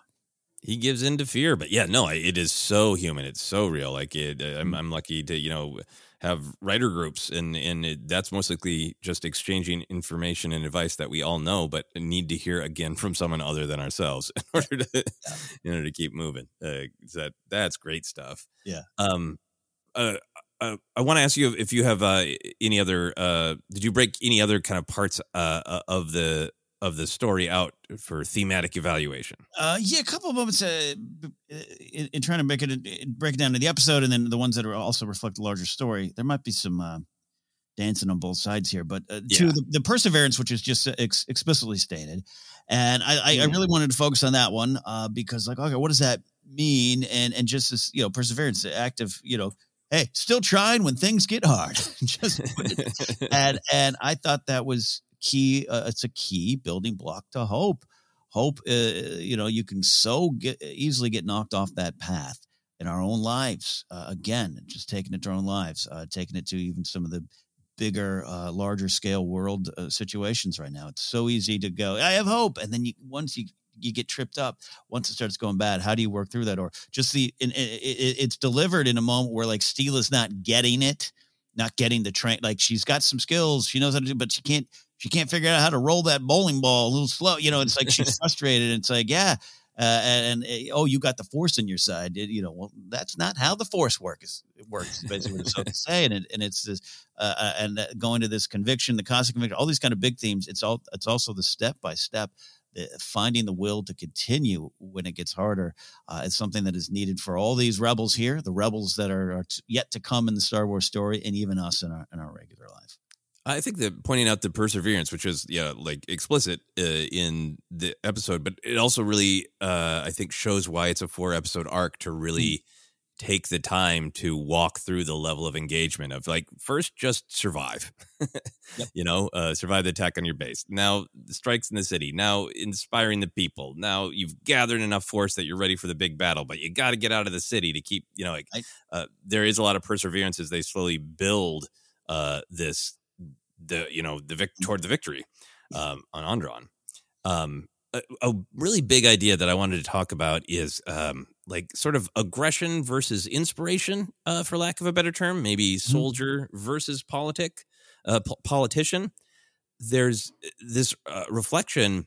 he gives in to fear, but yeah, no, it is so human. It's so real. Like it, I'm I'm lucky to you know have writer groups, and and it, that's most likely just exchanging information and advice that we all know, but need to hear again from someone other than ourselves in order to yeah. in order to keep moving. Uh, that that's great stuff. Yeah. Um. Uh. uh I want to ask you if you have uh, any other. Uh. Did you break any other kind of parts uh of the of the story out for thematic evaluation? Uh, yeah, a couple of moments uh, in, in trying to make it break it down to the episode, and then the ones that are also reflect the larger story. There might be some uh, dancing on both sides here, but uh, yeah. to the, the perseverance, which is just ex- explicitly stated, and I, I, I really wanted to focus on that one uh, because, like, okay, what does that mean? And and just this, you know, perseverance, the act of, you know, hey, still trying when things get hard. Just and and I thought that was key. Uh, it's a key building block to hope. Hope, uh, you know, you can so get, easily get knocked off that path in our own lives. Uh, again, just taking it to our own lives, uh, taking it to even some of the bigger, uh, larger scale world uh, situations right now. It's so easy to go, I have hope. And then you, once you, you get tripped up, once it starts going bad, how do you work through that? Or just the, it, it, it's delivered in a moment where like Steela's not getting it, not getting the train. Like she's got some skills, she knows how to do, but she can't, she can't figure out how to roll that bowling ball a little slow. You know, it's like she's frustrated. It's like, yeah. Uh, and, and oh, you got the force on your side. It, you know, well, that's not how the force works. It works basically what it's saying, and and it's this, uh, and going to this conviction, the constant conviction, all these kind of big themes. It's all. It's also the step by step, the, finding the will to continue when it gets harder. Uh, it's something that is needed for all these rebels here, the rebels that are, are yet to come in the Star Wars story, and even us in our in our regular life. I think that pointing out the perseverance, which is, yeah, like explicit uh, in the episode, but it also really, uh, I think, shows why it's a four episode arc to really mm. take the time to walk through the level of engagement of like, first, just survive, yep. you know, uh, survive the attack on your base. Now the strikes in the city, now inspiring the people. Now you've gathered enough force that you're ready for the big battle, but you got to get out of the city to keep, you know, like uh, there is a lot of perseverance as they slowly build uh, this. the you know the vic toward the victory um on Onderon. Um a, a really big idea that I wanted to talk about is um like sort of aggression versus inspiration, uh for lack of a better term, maybe soldier mm-hmm. versus politic uh po- politician. There's this uh, reflection,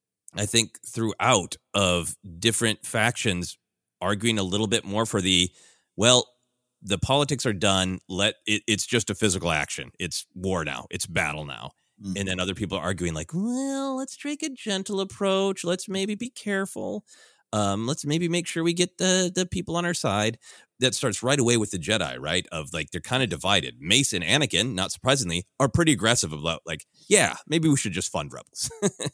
I think, throughout of different factions arguing a little bit more for the, well, the politics are done. Let it, it's just a physical action. It's war now. It's battle now. Mm-hmm. And then other people are arguing like, well, let's take a gentle approach. Let's maybe be careful. Um, let's maybe make sure we get the the people on our side. That starts right away with the Jedi, right? Of like, they're kind of divided. Mace and Anakin, not surprisingly, are pretty aggressive about like, yeah, maybe we should just fund rebels.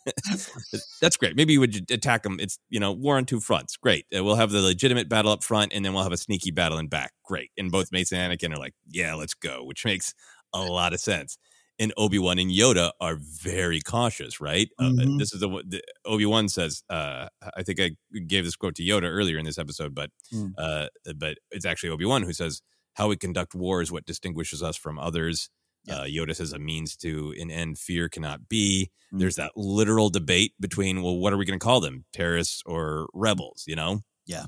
That's great. Maybe you would attack them. It's, you know, war on two fronts. Great. Uh, we'll have the legitimate battle up front, and then we'll have a sneaky battle in back. Great. And both Mace and Anakin are like, yeah, let's go, which makes a lot of sense. And Obi-Wan and Yoda are very cautious, right? Mm-hmm. Uh, this is the, the Obi-Wan says, uh, I think I gave this quote to Yoda earlier in this episode, but mm. uh, but it's actually Obi-Wan who says, how we conduct war is what distinguishes us from others. Yeah. Uh, Yoda says a means to an end fear cannot be. Mm. There's that literal debate between, well, what are we going to call them? Terrorists or rebels, you know? Yeah.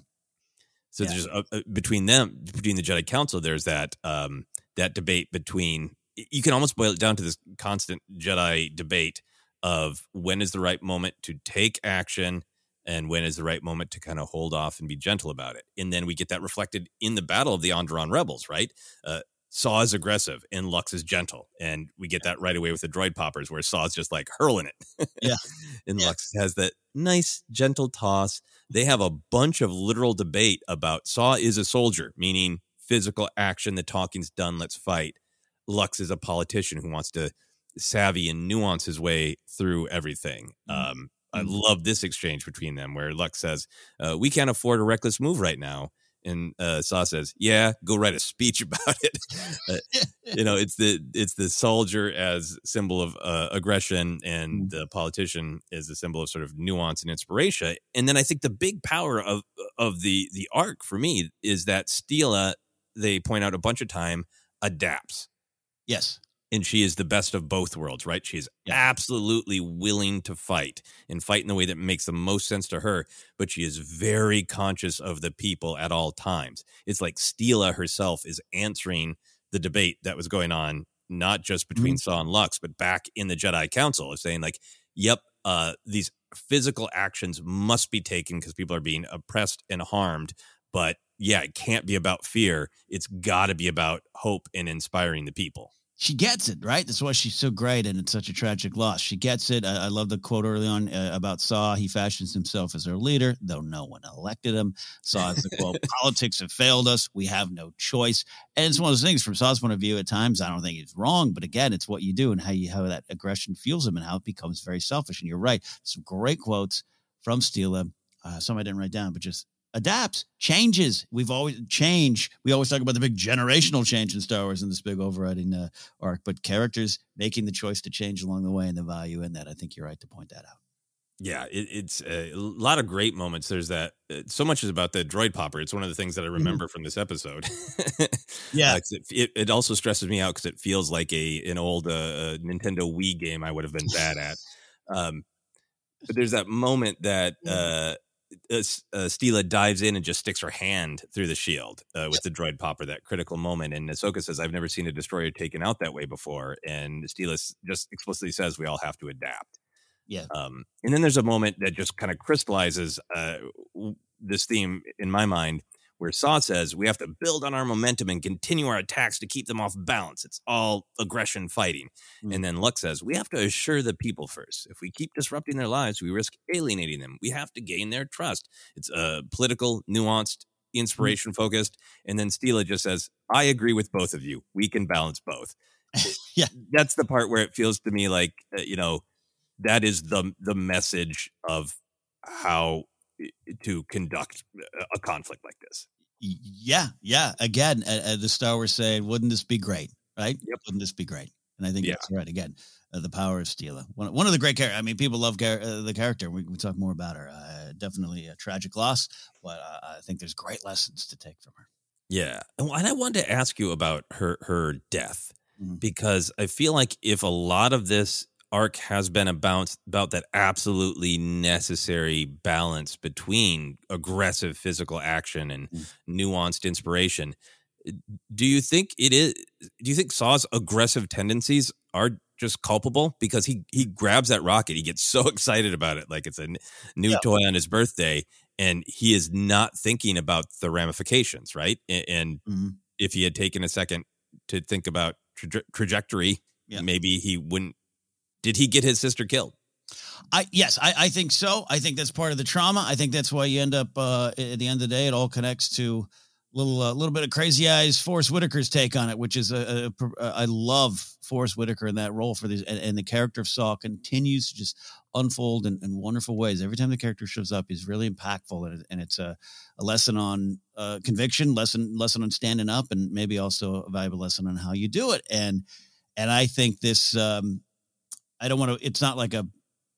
So yeah. there's uh, between them, between the Jedi Council, there's that um, that debate between, you can almost boil it down to this constant Jedi debate of when is the right moment to take action and when is the right moment to kind of hold off and be gentle about it. And then we get that reflected in the battle of the Onderon rebels, right? Uh, Saw is aggressive and Lux is gentle. And we get that right away with the droid poppers where Saw is just like hurling it. Yeah. and yeah. Lux has that nice, gentle toss. They have a bunch of literal debate about Saw is a soldier, meaning physical action, the talking's done, let's fight. Lux is a politician who wants to savvy and nuance his way through everything. Um, I love this exchange between them where Lux says, uh, we can't afford a reckless move right now. And uh, Saw says, yeah, go write a speech about it. uh, you know, it's the it's the soldier as symbol of uh, aggression, and the politician is the symbol of sort of nuance and inspiration. And then I think the big power of of the the arc for me is that Steela, they point out a bunch of time, adapts. Yes. And she is the best of both worlds, right? She's yeah. absolutely willing to fight and fight in the way that makes the most sense to her, but she is very conscious of the people at all times. It's like Steela herself is answering the debate that was going on, not just between mm-hmm. Saw and Lux, but back in the Jedi Council, of saying like, yep, uh, these physical actions must be taken because people are being oppressed and harmed, but yeah, it can't be about fear. It's got to be about hope and inspiring the people. She gets it, right? That's why she's so great, and it's such a tragic loss. She gets it. I, I love the quote early on uh, about Saw. He fashions himself as our leader, though no one elected him. Saw is the quote, politics have failed us. We have no choice. And it's one of those things from Saw's point of view at times, I don't think it's wrong, but again, it's what you do and how you how that aggression fuels him and how it becomes very selfish. And you're right. Some great quotes from Steela. Uh, some I didn't write down, but just adapts, changes. We've always change. We always talk about the big generational change in Star Wars and this big overriding uh, arc, but characters making the choice to change along the way and the value in that. I think you're right to point that out. Yeah, it, it's a lot of great moments. There's that. Uh, so much is about the droid popper. It's one of the things that I remember mm-hmm. from this episode. yeah, uh, it, it, it also stresses me out because it feels like a an old uh, Nintendo Wii game I would have been bad at. Um, but there's that moment that uh, uh, uh, Steela dives in and just sticks her hand through the shield uh, with the droid popper. That critical moment, and Ahsoka says, "I've never seen a destroyer taken out that way before." And Steela just explicitly says, "We all have to adapt." Yeah. Um, and then there's a moment that just kind of crystallizes uh, this theme in my mind where Saw says we have to build on our momentum and continue our attacks to keep them off balance. It's all aggression fighting. Mm-hmm. And then Luke says we have to assure the people first. If we keep disrupting their lives, we risk alienating them. We have to gain their trust. It's uh, political, nuanced, inspiration mm-hmm. focused. And then Steela just says, I agree with both of you. We can balance both. yeah. That's the part where it feels to me like, uh, you know, that is the the message of how to conduct a conflict like this. Yeah, yeah. Again, uh, the Star Wars saying, "Wouldn't this be great?" Right? Yep. Wouldn't this be great? And I think yeah. that's right. Again, uh, the power of Steela. One, one of the great characters. I mean, people love char- uh, the character. We we talk more about her. Uh, definitely a tragic loss, but uh, I think there's great lessons to take from her. Yeah, and I wanted to ask you about her her death mm-hmm. because I feel like if a lot of this arc has been about about that absolutely necessary balance between aggressive physical action and mm. nuanced inspiration. Do you think it is? Do you think Saw's aggressive tendencies are just culpable because he he grabs that rocket, he gets so excited about it, like it's a n- new yeah. toy on his birthday, and he is not thinking about the ramifications, right? And, and mm-hmm. if he had taken a second to think about tra- trajectory, yeah. maybe he wouldn't. Did he get his sister killed? I yes, I, I think so. I think that's part of the trauma. I think that's why you end up uh, at the end of the day, it all connects to a little uh, little bit of Crazy Eyes Forrest Whitaker's take on it, which is a, a, a I love Forrest Whitaker in that role for these, and, and the character of Saw continues to just unfold in, in wonderful ways. Every time the character shows up, he's really impactful, and, and it's a, a lesson on uh, conviction, lesson lesson on standing up, and maybe also a valuable lesson on how you do it. And and I think this. Um, I don't want to, it's not like a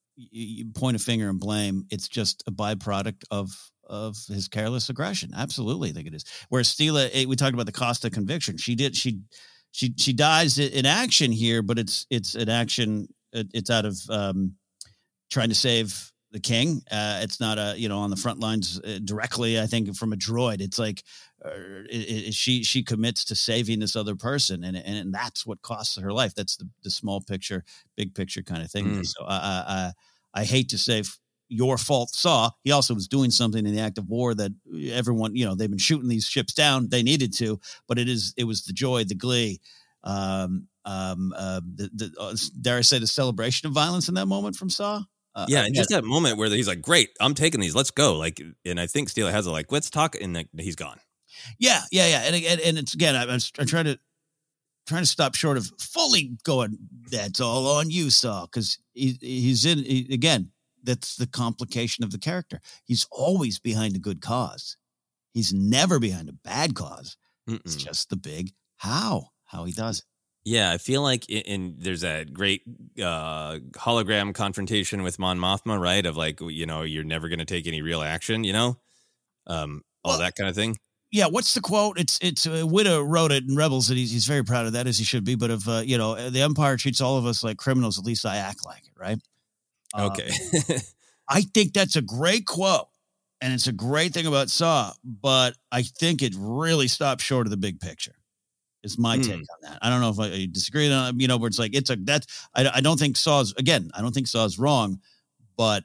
you point a finger and blame. It's just a byproduct of, of his careless aggression. Absolutely. I think it is. Whereas Steela, we talked about the cost of conviction. She did, she, she, she dies in action here, but it's, it's an action. It's out of um, trying to save the king. Uh, it's not a, you know, on the front lines uh, directly, I think from a droid. It's like, uh, it, it, she she commits to saving this other person, and and that's what costs her life. That's the, the small picture, big picture kind of thing. Mm. So I, I I hate to say your fault, Saw. He also was doing something in the act of war that everyone, you know, they've been shooting these ships down. They needed to, but it is it was the joy, the glee, um, um, uh, the, the uh, dare I say the celebration of violence in that moment from Saw. Uh, yeah, and just that moment where he's like, "Great, I'm taking these. Let's go!" Like, and I think Steela has it like, "Let's talk," and like, he's gone. Yeah, yeah, yeah, and and, and it's again, I'm, I'm trying to trying to stop short of fully going. That's all on you, Saw, because he, he's in he, again. That's the complication of the character. He's always behind a good cause. He's never behind a bad cause. Mm-mm. It's just the big how how he does it. Yeah, I feel like in, in there's a great uh, hologram confrontation with Mon Mothma, right? Of like, you know, you're never going to take any real action, you know, um, all well, that kind of thing. Yeah, what's the quote? It's it's uh, Widow wrote it in Rebels, and he's he's very proud of that, as he should be. But if uh, you know, the Empire treats all of us like criminals, at least I act like it, right? Okay, uh, I think that's a great quote, and it's a great thing about Saw. But I think it really stops short of the big picture. Is my mm. take on that. I don't know if I disagree on it, you know, where it's like it's a that's I I don't think Saw's again. I don't think Saw's wrong, but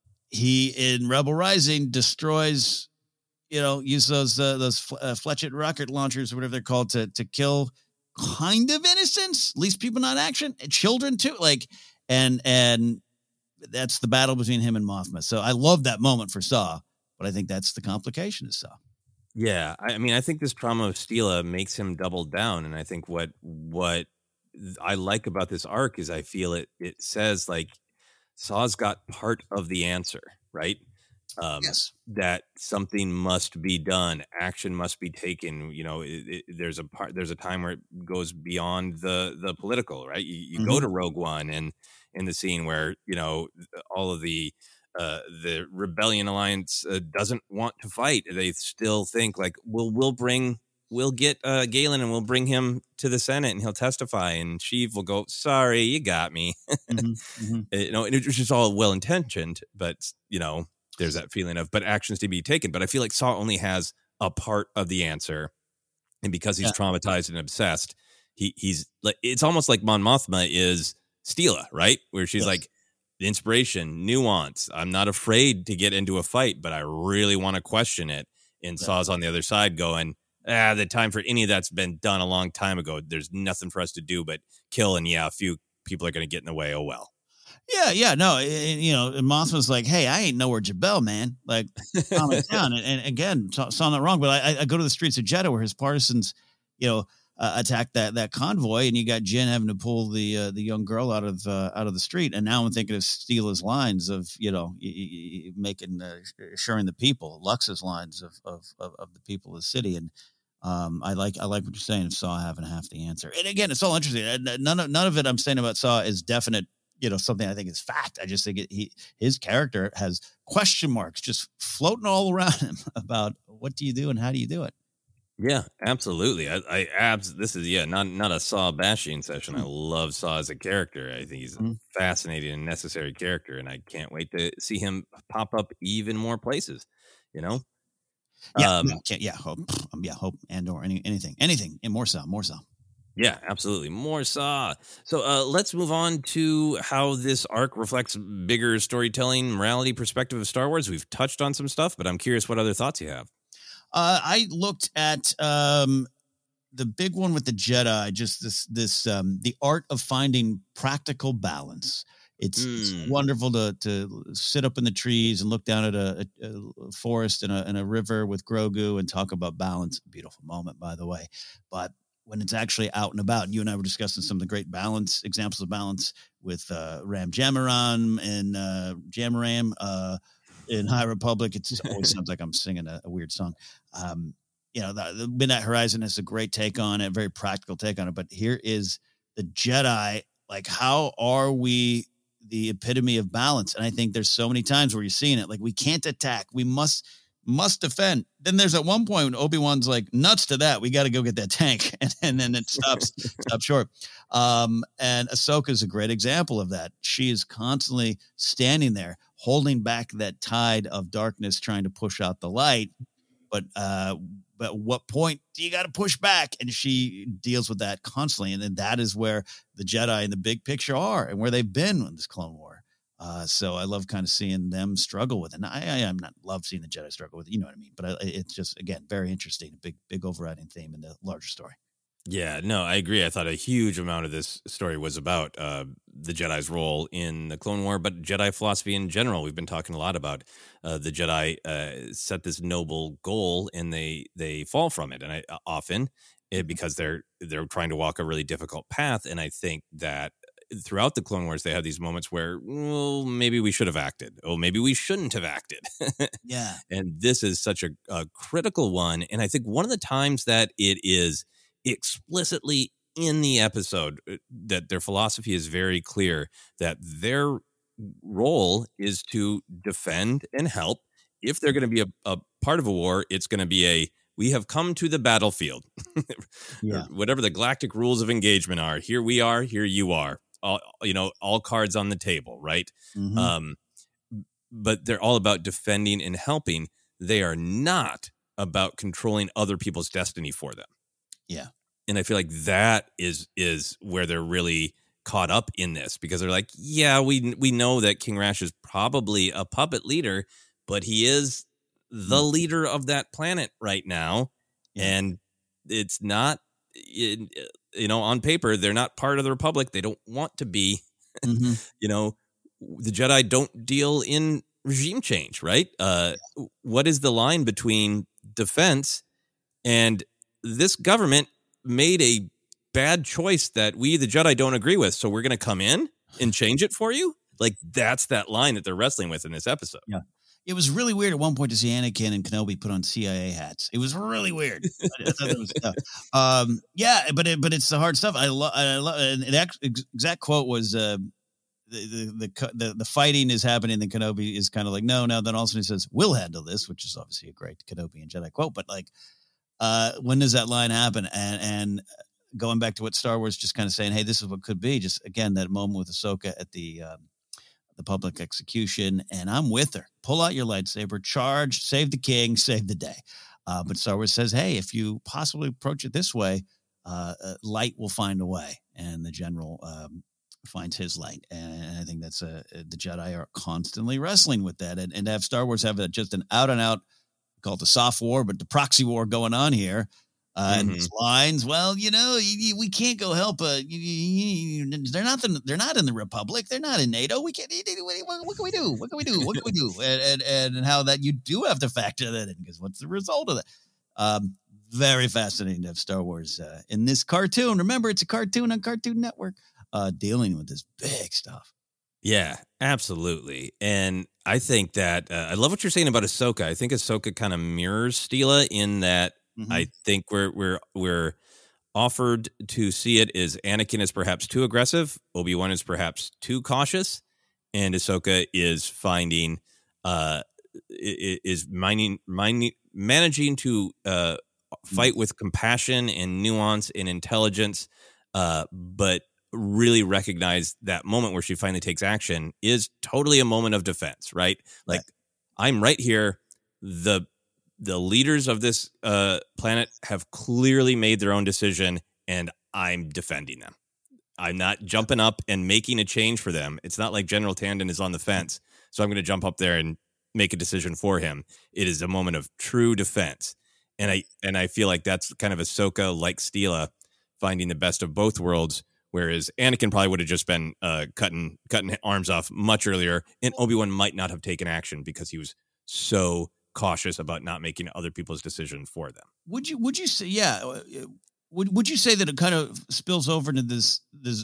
he in Rebel Rising destroys. You know, use those uh, those uh, Fletchet rocket launchers or whatever they're called to to kill kind of innocents, at least people not action, children too. Like, and and that's the battle between him and Mothma. So I love that moment for Saw, but I think that's the complication of Saw. Yeah, I mean, I think this trauma of Steela makes him double down, and I think what what I like about this arc is I feel it it says like Saw's got part of the answer, right? Um, yes. That something must be done, action must be taken. You know, it, it, there's a part, there's a time where it goes beyond the the political, right? You, you Mm-hmm. go to Rogue One and in the scene where you know all of the uh, the Rebellion Alliance uh, doesn't want to fight. They still think like, well, we'll bring, we'll get uh, Galen and we'll bring him to the Senate and he'll testify. And Sheev will go, sorry, you got me. Mm-hmm. Mm-hmm. You know, and it was just all well intentioned, but you know. There's that feeling of, but actions to be taken. But I feel like Saw only has a part of the answer. And because he's Yeah. traumatized and obsessed, he he's like, it's almost like Mon Mothma is Steela, right? Where she's Yes. like, inspiration, nuance. I'm not afraid to get into a fight, but I really want to question it. And Yeah. Saw's on the other side going, ah, the time for any of that's been done a long time ago. There's nothing for us to do but kill. And yeah, a few people are going to get in the way. Oh, well. Yeah, yeah, no, and, you know, and Mothma's like, hey, I ain't nowhere Jabel, man. Like, calm it down. And, and again, saw, saw not wrong, but I, I go to the streets of Jeddah where his partisans, you know, uh, attack that that convoy, and you got Jyn having to pull the uh, the young girl out of uh, out of the street. And now I'm thinking of Steela's lines of, you know, y- y- y- making uh, assuring the people, Lux's lines of, of of of the people of the city. And um, I like I like what you're saying. Saw having half the answer. And again, it's all interesting. None of none of it I'm saying about Saw is definite. You know, something I think is fact. I just think it, he, his character has question marks just floating all around him about what do you do and how do you do it? Yeah, absolutely. I, I abs. This is yeah, not not a Saw bashing session. I love Saw as a character. I think he's a Mm-hmm. fascinating and necessary character, and I can't wait to see him pop up even more places. You know, Yeah, um, yeah, can't- yeah, hope, um, yeah, hope, and or any anything, anything, and more so, more so. yeah, absolutely. More Saw. So uh, let's move on to how this arc reflects bigger storytelling, morality perspective of Star Wars. We've touched on some stuff, but I'm curious what other thoughts you have. Uh, I looked at um, the big one with the Jedi, just this this um, the art of finding practical balance. It's, Mm. it's wonderful to to sit up in the trees and look down at a, a, a forest and a, and a river with Grogu and talk about balance. Beautiful moment, by the way. But when it's actually out and about, and you and I were discussing some of the great balance examples of balance with uh, Ram Jamaram and uh, Jamaram uh, in High Republic. It always sounds like I'm singing a, a weird song. Um, you know, the, the Midnight Horizon has a great take on it, a very practical take on it. But here is the Jedi. Like, how are we the epitome of balance? And I think there's so many times where you're seeing it. Like, we can't attack. We must must defend. Then there's at one point when Obi-Wan's like, nuts to that. We got to go get that tank. And, and then it stops, stops short. Um, and Ahsoka is a great example of that. She is constantly standing there, holding back that tide of darkness, trying to push out the light. But, uh, but at what point do you got to push back? And she deals with that constantly. And then that is where the Jedi in the big picture are and where they've been in this Clone War. Uh, so I love kind of seeing them struggle with it. And I, I am not love seeing the Jedi struggle with it. You know what I mean? But I, it's just, again, very interesting. A big, big overriding theme in the larger story. Yeah, no, I agree. I thought a huge amount of this story was about uh, the Jedi's role in the Clone War, but Jedi philosophy in general. We've been talking a lot about uh, the Jedi uh, set this noble goal and they they fall from it, and I often it, because they're they're trying to walk a really difficult path. And I think that throughout the Clone Wars, they have these moments where, well, maybe we should have acted. Oh, maybe we shouldn't have acted. Yeah, and this is such a, a critical one. And I think one of the times that it is explicitly in the episode that their philosophy is very clear, that their role is to defend and help. If they're going to be a, a part of a war, it's going to be a, we have come to the battlefield. Yeah. Whatever the galactic rules of engagement are, here we are, here you are. All, you know, all cards on the table, right? Mm-hmm. Um, but they're all about defending and helping. They are not about controlling other people's destiny for them. Yeah. And I feel like that is is where they're really caught up in this, because they're like, yeah, we we know that King Rash is probably a puppet leader, but he is the leader of that planet right now. Yeah. And it's not, you know, on paper, they're not part of the Republic. They don't want to be. Mm-hmm. You know, the Jedi don't deal in regime change, right? Uh, what is the line between defense and this government made a bad choice that we, the Jedi, don't agree with, so we're going to come in and change it for you? Like, that's that line that they're wrestling with in this episode. Yeah. It was really weird at one point to see Anakin and Kenobi put on C I A hats. It was really weird. I thought that was tough. Um, yeah, but it, but it's the hard stuff. I love. I love. And the exact quote was, uh, the, the the the the fighting is happening. And Kenobi is kind of like, no, no. Then all of a sudden he says, "We'll handle this," which is obviously a great Kenobi and Jedi quote. But like, uh, when does that line happen? And and going back to what Star Wars just kind of saying, hey, this is what could be. Just again, that moment with Ahsoka at the. Um, the public execution, and I'm with her. Pull out your lightsaber, charge, save the king, save the day. Uh, but Star Wars says, hey, if you possibly approach it this way, uh, uh, light will find a way. And the general um, finds his light. And I think that's a, the Jedi are constantly wrestling with that. And, and to have Star Wars have a, just an out and out, call it the soft war, but the proxy war going on here. Uh, mm-hmm. And these lines, well, you know, you, you, we can't go help. Uh, you, you, you, they're not. The, they're not in the Republic. They're not in NATO. We can't. What, what can we do? What can we do? What can we do? And and and how that you do have to factor that in, because what's the result of that? Um, very fascinating to have Star Wars uh, in this cartoon. Remember, it's a cartoon on Cartoon Network, uh, dealing with this big stuff. Yeah, absolutely. And I think that uh, I love what you're saying about Ahsoka. I think Ahsoka kind of mirrors Steela in that. Mm-hmm. I think we're we're we're offered to see it as Anakin is perhaps too aggressive, Obi-Wan is perhaps too cautious, and Ahsoka is finding uh is mining, mining managing to uh fight with compassion and nuance and intelligence, uh but really recognize that moment where she finally takes action is totally a moment of defense, right? Like, right. I'm right here. The The leaders of this uh, planet have clearly made their own decision, and I'm defending them. I'm not jumping up and making a change for them. It's not like General Tandon is on the fence, so I'm going to jump up there and make a decision for him. It is a moment of true defense, and I and I feel like that's kind of Ahsoka, like Steela, finding the best of both worlds. Whereas Anakin probably would have just been uh, cutting cutting arms off much earlier, and Obi-Wan might not have taken action because he was so cautious about not making other people's decision for them. Would you, would you say, yeah, would, would you say that it kind of spills over into this, this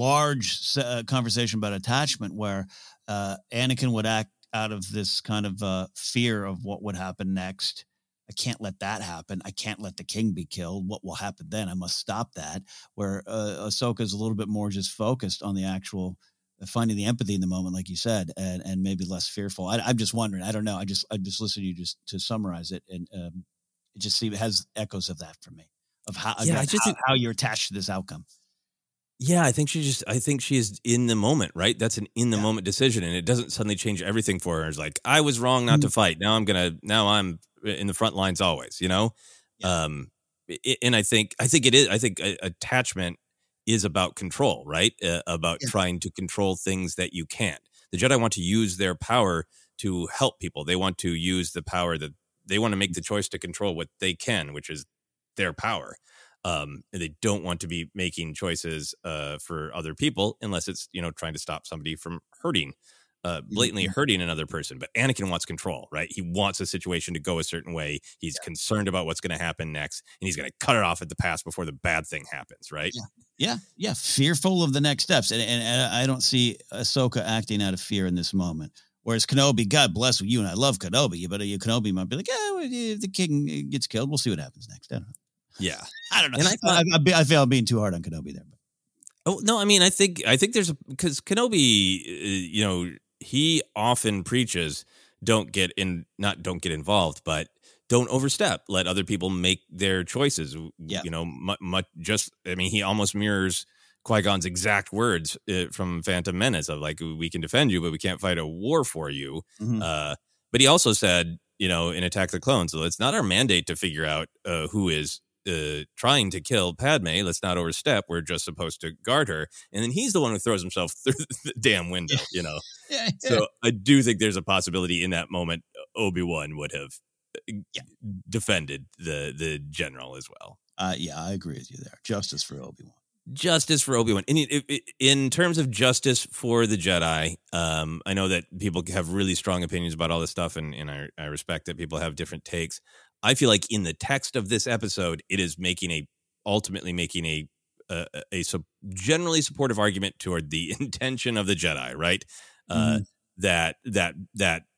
large uh, conversation about attachment where uh, Anakin would act out of this kind of uh, fear of what would happen next? I can't let that happen. I can't let the king be killed. What will happen then? I must stop that. Where uh, Ahsoka is a little bit more just focused on the actual finding the empathy in the moment, like you said, and, and maybe less fearful. I, I'm just wondering. I don't know. I just I just listened to you just to summarize it, and um, it just seems it has echoes of that for me, of how yeah, I just how, how you're attached to this outcome. Yeah, I think she just I think she is in the moment, right? That's an in the yeah. moment decision, and it doesn't suddenly change everything for her. It's like, I was wrong not mm-hmm. to fight. Now I'm gonna now I'm in the front lines always, you know. Yeah. Um, it, and I think I think it is. I think uh, attachment is about control, right? Uh, about yeah. trying to control things that you can't. The Jedi want to use their power to help people. They want to use the power that they want to make the choice to control what they can, which is their power. Um, and they don't want to be making choices uh, for other people unless it's, you know, trying to stop somebody from hurting, uh, blatantly mm-hmm. hurting another person. But Anakin wants control, right? He wants a situation to go a certain way. He's yeah. concerned about what's going to happen next, and he's going to cut it off at the pass before the bad thing happens, right? Yeah. Yeah, yeah, fearful of the next steps. And, and, and I don't see Ahsoka acting out of fear in this moment. Whereas Kenobi, God bless you, and I love Kenobi, but you Kenobi might be like, yeah, well, if the king gets killed, we'll see what happens next. I don't know. Yeah. I don't know. And I, thought, I, I, I feel I'm being too hard on Kenobi there. But. Oh, no, I mean, I think I think there's, because Kenobi, uh, you know, he often preaches, don't get in, not don't get involved, but don't overstep. Let other people make their choices. Yeah. You know, much, much, just, I mean, he almost mirrors Qui-Gon's exact words uh, from Phantom Menace of like, we can defend you, but we can't fight a war for you. Mm-hmm. Uh, but he also said, you know, in Attack the Clones, so it's not our mandate to figure out uh, who is uh, trying to kill Padme. Let's not overstep. We're just supposed to guard her. And then he's the one who throws himself through the damn window, yeah. you know? yeah, yeah. So I do think there's a possibility in that moment Obi-Wan would have yeah. defended the the general as well. Uh, yeah, I agree with you there. Justice for Obi-Wan. Justice for Obi-Wan. In, in terms of justice for the Jedi, um, I know that people have really strong opinions about all this stuff, and, and I, I respect that people have different takes. I feel like in the text of this episode, it is making a ultimately making a a, a, a generally supportive argument toward the intention of the Jedi, right? Mm-hmm. Uh, that that that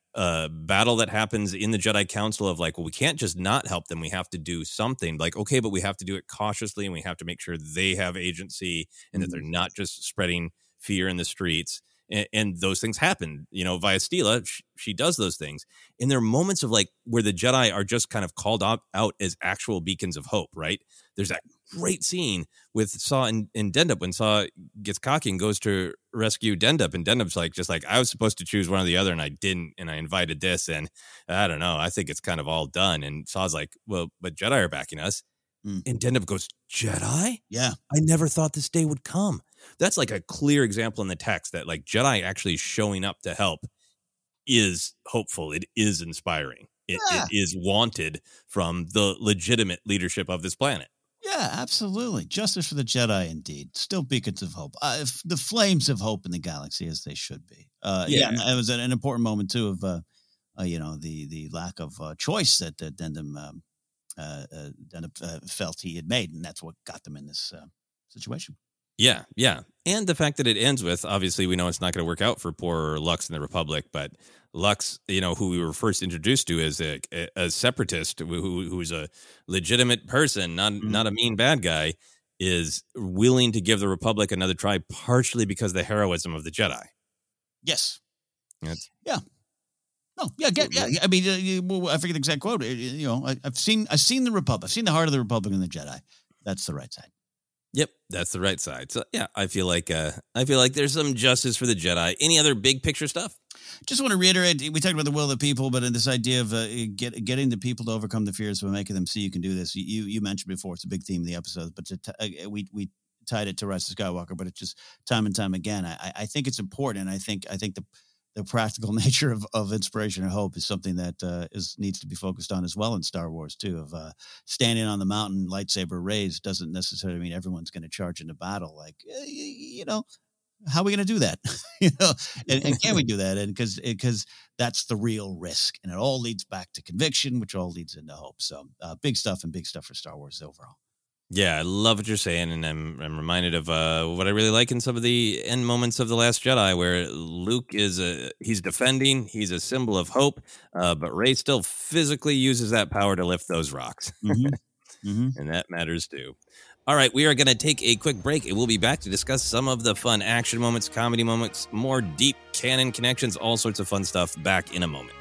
uh, battle that happens in the Jedi Council of like, well, we can't just not help them. We have to do something. Like, okay, but we have to do it cautiously, and we have to make sure they have agency and that they're not just spreading fear in the streets. And, and those things happen. You know, via Steela, she, she does those things. And there are moments of like where the Jedi are just kind of called out, out as actual beacons of hope, right? There's that great scene with Saw and, and Dendup when Saw gets cocky and goes to rescue Dendup, and Dendup's like, just like, I was supposed to choose one or the other and I didn't, and I invited this, and I don't know, I think it's kind of all done. And Saw's like, well, but Jedi are backing us. Mm. And Dendup goes, Jedi? Yeah. I never thought this day would come. That's like a clear example in the text that like Jedi actually showing up to help is hopeful. It is inspiring. It, yeah. it is wanted from the legitimate leadership of this planet. Yeah, absolutely. Justice for the Jedi, indeed. Still beacons of hope. Uh, if the flames of hope in the galaxy, as they should be. Uh, yeah, yeah, it was an, an important moment, too, of, uh, uh, you know, the the lack of uh, choice that uh, Dendum, um, uh, uh, Dendup uh, felt he had made, and that's what got them in this uh, situation. Yeah, yeah. And the fact that it ends with, obviously, we know it's not going to work out for poor Lux and the Republic, but Lux, you know, who we were first introduced to as a, a separatist, who who's a legitimate person, not mm-hmm. not a mean bad guy, is willing to give the Republic another try, partially because of the heroism of the Jedi. Yes. That's, yeah. No, yeah, get, yeah. I mean, uh, you, I forget the exact quote. You know, I, I've seen, I've seen the Republic. I've seen the heart of the Republic and the Jedi. That's the right side. Yep, that's the right side. So yeah, I feel like uh, I feel like there's some justice for the Jedi. Any other big picture stuff? Just want to reiterate, we talked about the will of the people, but in this idea of uh, get, getting the people to overcome the fears by making them see you can do this. You you mentioned before, it's a big theme of the episode, but to t- uh, we we tied it to Rise of Skywalker, but it's just time and time again. I, I think it's important, and I think I think the the practical nature of, of inspiration and hope is something that uh, is needs to be focused on as well in Star Wars too. Of uh, standing on the mountain, lightsaber raised, doesn't necessarily mean everyone's going to charge into battle. Like uh, you know, how are we going to do that? you know, and, and can we do that? And because because that's the real risk, and it all leads back to conviction, which all leads into hope. So uh, big stuff and big stuff for Star Wars overall. Yeah, I love what you're saying, and I'm I'm reminded of uh, what I really like in some of the end moments of The Last Jedi, where Luke is a he's defending, he's a symbol of hope, uh, but Rey still physically uses that power to lift those rocks, mm-hmm. Mm-hmm. and that matters too. All right, we are going to take a quick break, and we'll be back to discuss some of the fun action moments, comedy moments, more deep canon connections, all sorts of fun stuff. Back in a moment.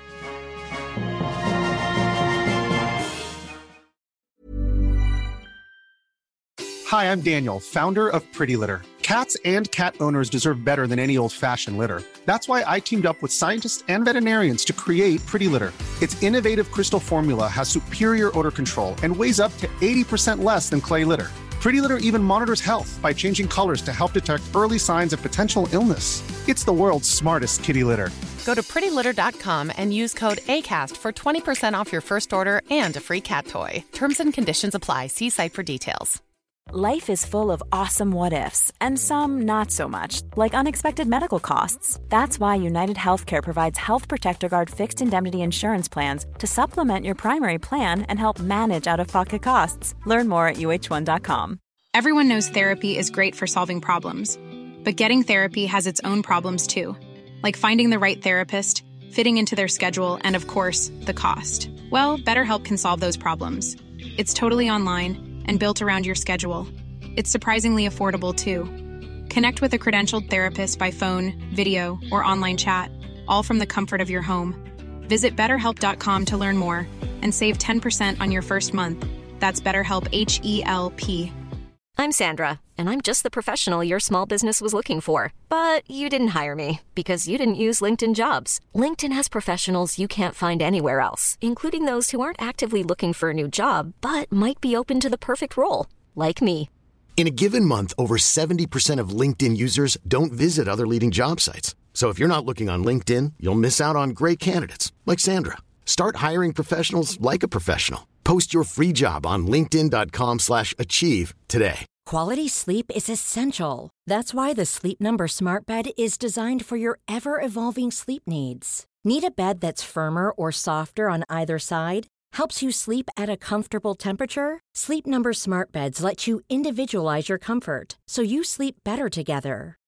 Hi, I'm Daniel, founder of Pretty Litter. Cats and cat owners deserve better than any old-fashioned litter. That's why I teamed up with scientists and veterinarians to create Pretty Litter. Its innovative crystal formula has superior odor control and weighs up to eighty percent less than clay litter. Pretty Litter even monitors health by changing colors to help detect early signs of potential illness. It's the world's smartest kitty litter. Go to pretty litter dot com and use code ACAST for twenty percent off your first order and a free cat toy. Terms and conditions apply. See site for details. Life is full of awesome what-ifs, and some not so much, like unexpected medical costs. That's why United Healthcare provides Health Protector Guard fixed indemnity insurance plans to supplement your primary plan and help manage out-of-pocket costs. Learn more at U H one dot com. Everyone knows therapy is great for solving problems, but getting therapy has its own problems too, like finding the right therapist, fitting into their schedule, and of course, the cost. Well, BetterHelp can solve those problems. It's totally online and built around your schedule. It's surprisingly affordable, too. Connect with a credentialed therapist by phone, video, or online chat, all from the comfort of your home. Visit better help dot com to learn more and save ten percent on your first month. That's BetterHelp, H E L P. I'm Sandra, and I'm just the professional your small business was looking for. But you didn't hire me because you didn't use LinkedIn Jobs. LinkedIn has professionals you can't find anywhere else, including those who aren't actively looking for a new job, but might be open to the perfect role, like me. In a given month, over seventy percent of LinkedIn users don't visit other leading job sites. So if you're not looking on LinkedIn, you'll miss out on great candidates like Sandra. Start hiring professionals like a professional. Post your free job on linkedin dot com slash achieve today. Quality sleep is essential. That's why the Sleep Number Smart Bed is designed for your ever-evolving sleep needs. Need a bed that's firmer or softer on either side? Helps you sleep at a comfortable temperature? Sleep Number Smart Beds let you individualize your comfort so you sleep better together.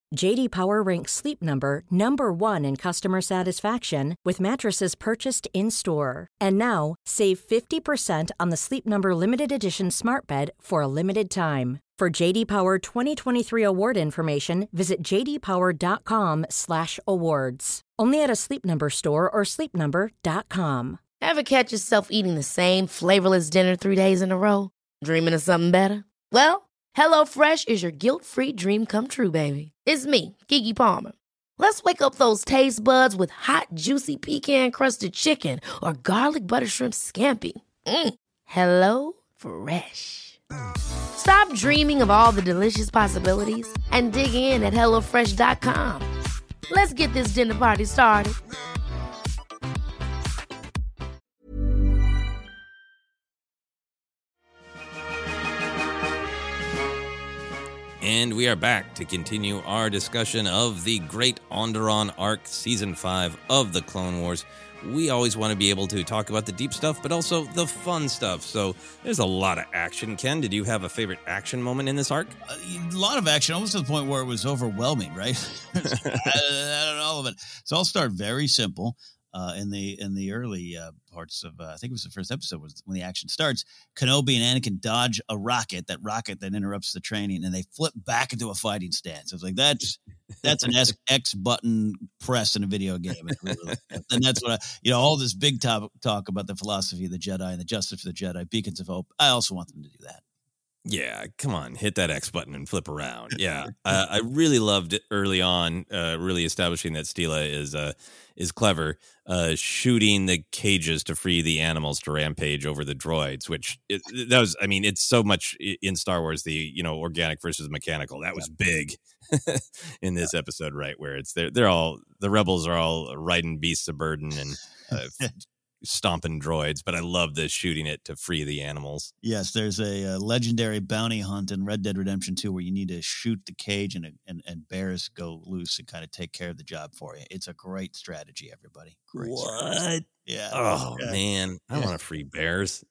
J D Power ranks Sleep Number number one in customer satisfaction with mattresses purchased in-store. And now, save fifty percent on the Sleep Number Limited Edition Smart Bed for a limited time. For J D Power twenty twenty-three award information, visit j d power dot com slash awards. Only at a Sleep Number store or sleep number dot com. Ever catch yourself eating the same flavorless dinner three days in a row? Dreaming of something better? Well, HelloFresh is your guilt-free dream come true, baby. It's me, Keke Palmer. Let's wake up those taste buds with hot, juicy pecan-crusted chicken or garlic butter shrimp scampi. Mm. Hello Fresh. Stop dreaming of all the delicious possibilities and dig in at hello fresh dot com. Let's get this dinner party started. And we are back to continue our discussion of the Great Onderon arc, Season five of the Clone Wars. We always want to be able to talk about the deep stuff, but also the fun stuff. So there's a lot of action. Ken, did you have a favorite action moment in this arc? A lot of action, almost to the point where it was overwhelming, right? I, I don't know all of it. So I'll start very simple. Uh, in the in the early uh, parts of, uh, I think it was the first episode, was when the action starts. Kenobi and Anakin dodge a rocket, that rocket that interrupts the training, and they flip back into a fighting stance. It's like, that's that's an X button press in a video game. Really, and that's what I, you know, all this big talk, talk about the philosophy of the Jedi and the justice for the Jedi, beacons of hope. I also want them to do that. Yeah, come on, hit that X button and flip around. Yeah, uh, I really loved it early on, uh, really establishing that Steela is uh, is clever, uh, shooting the cages to free the animals to rampage over the droids, which it, that was, I mean, it's so much in Star Wars, the, you know, organic versus mechanical. That was big in this episode, right, where it's, they're, they're all, the rebels are all riding beasts of burden and uh, stomping droids, but I love this shooting it to free the animals. Yes, there's a, a legendary bounty hunt in Red Dead Redemption two where you need to shoot the cage and and, and bears go loose and kind of take care of the job for you. It's a great strategy, everybody. Great what? Strategy. Yeah. Oh, yeah. man. I yeah. want to free bears.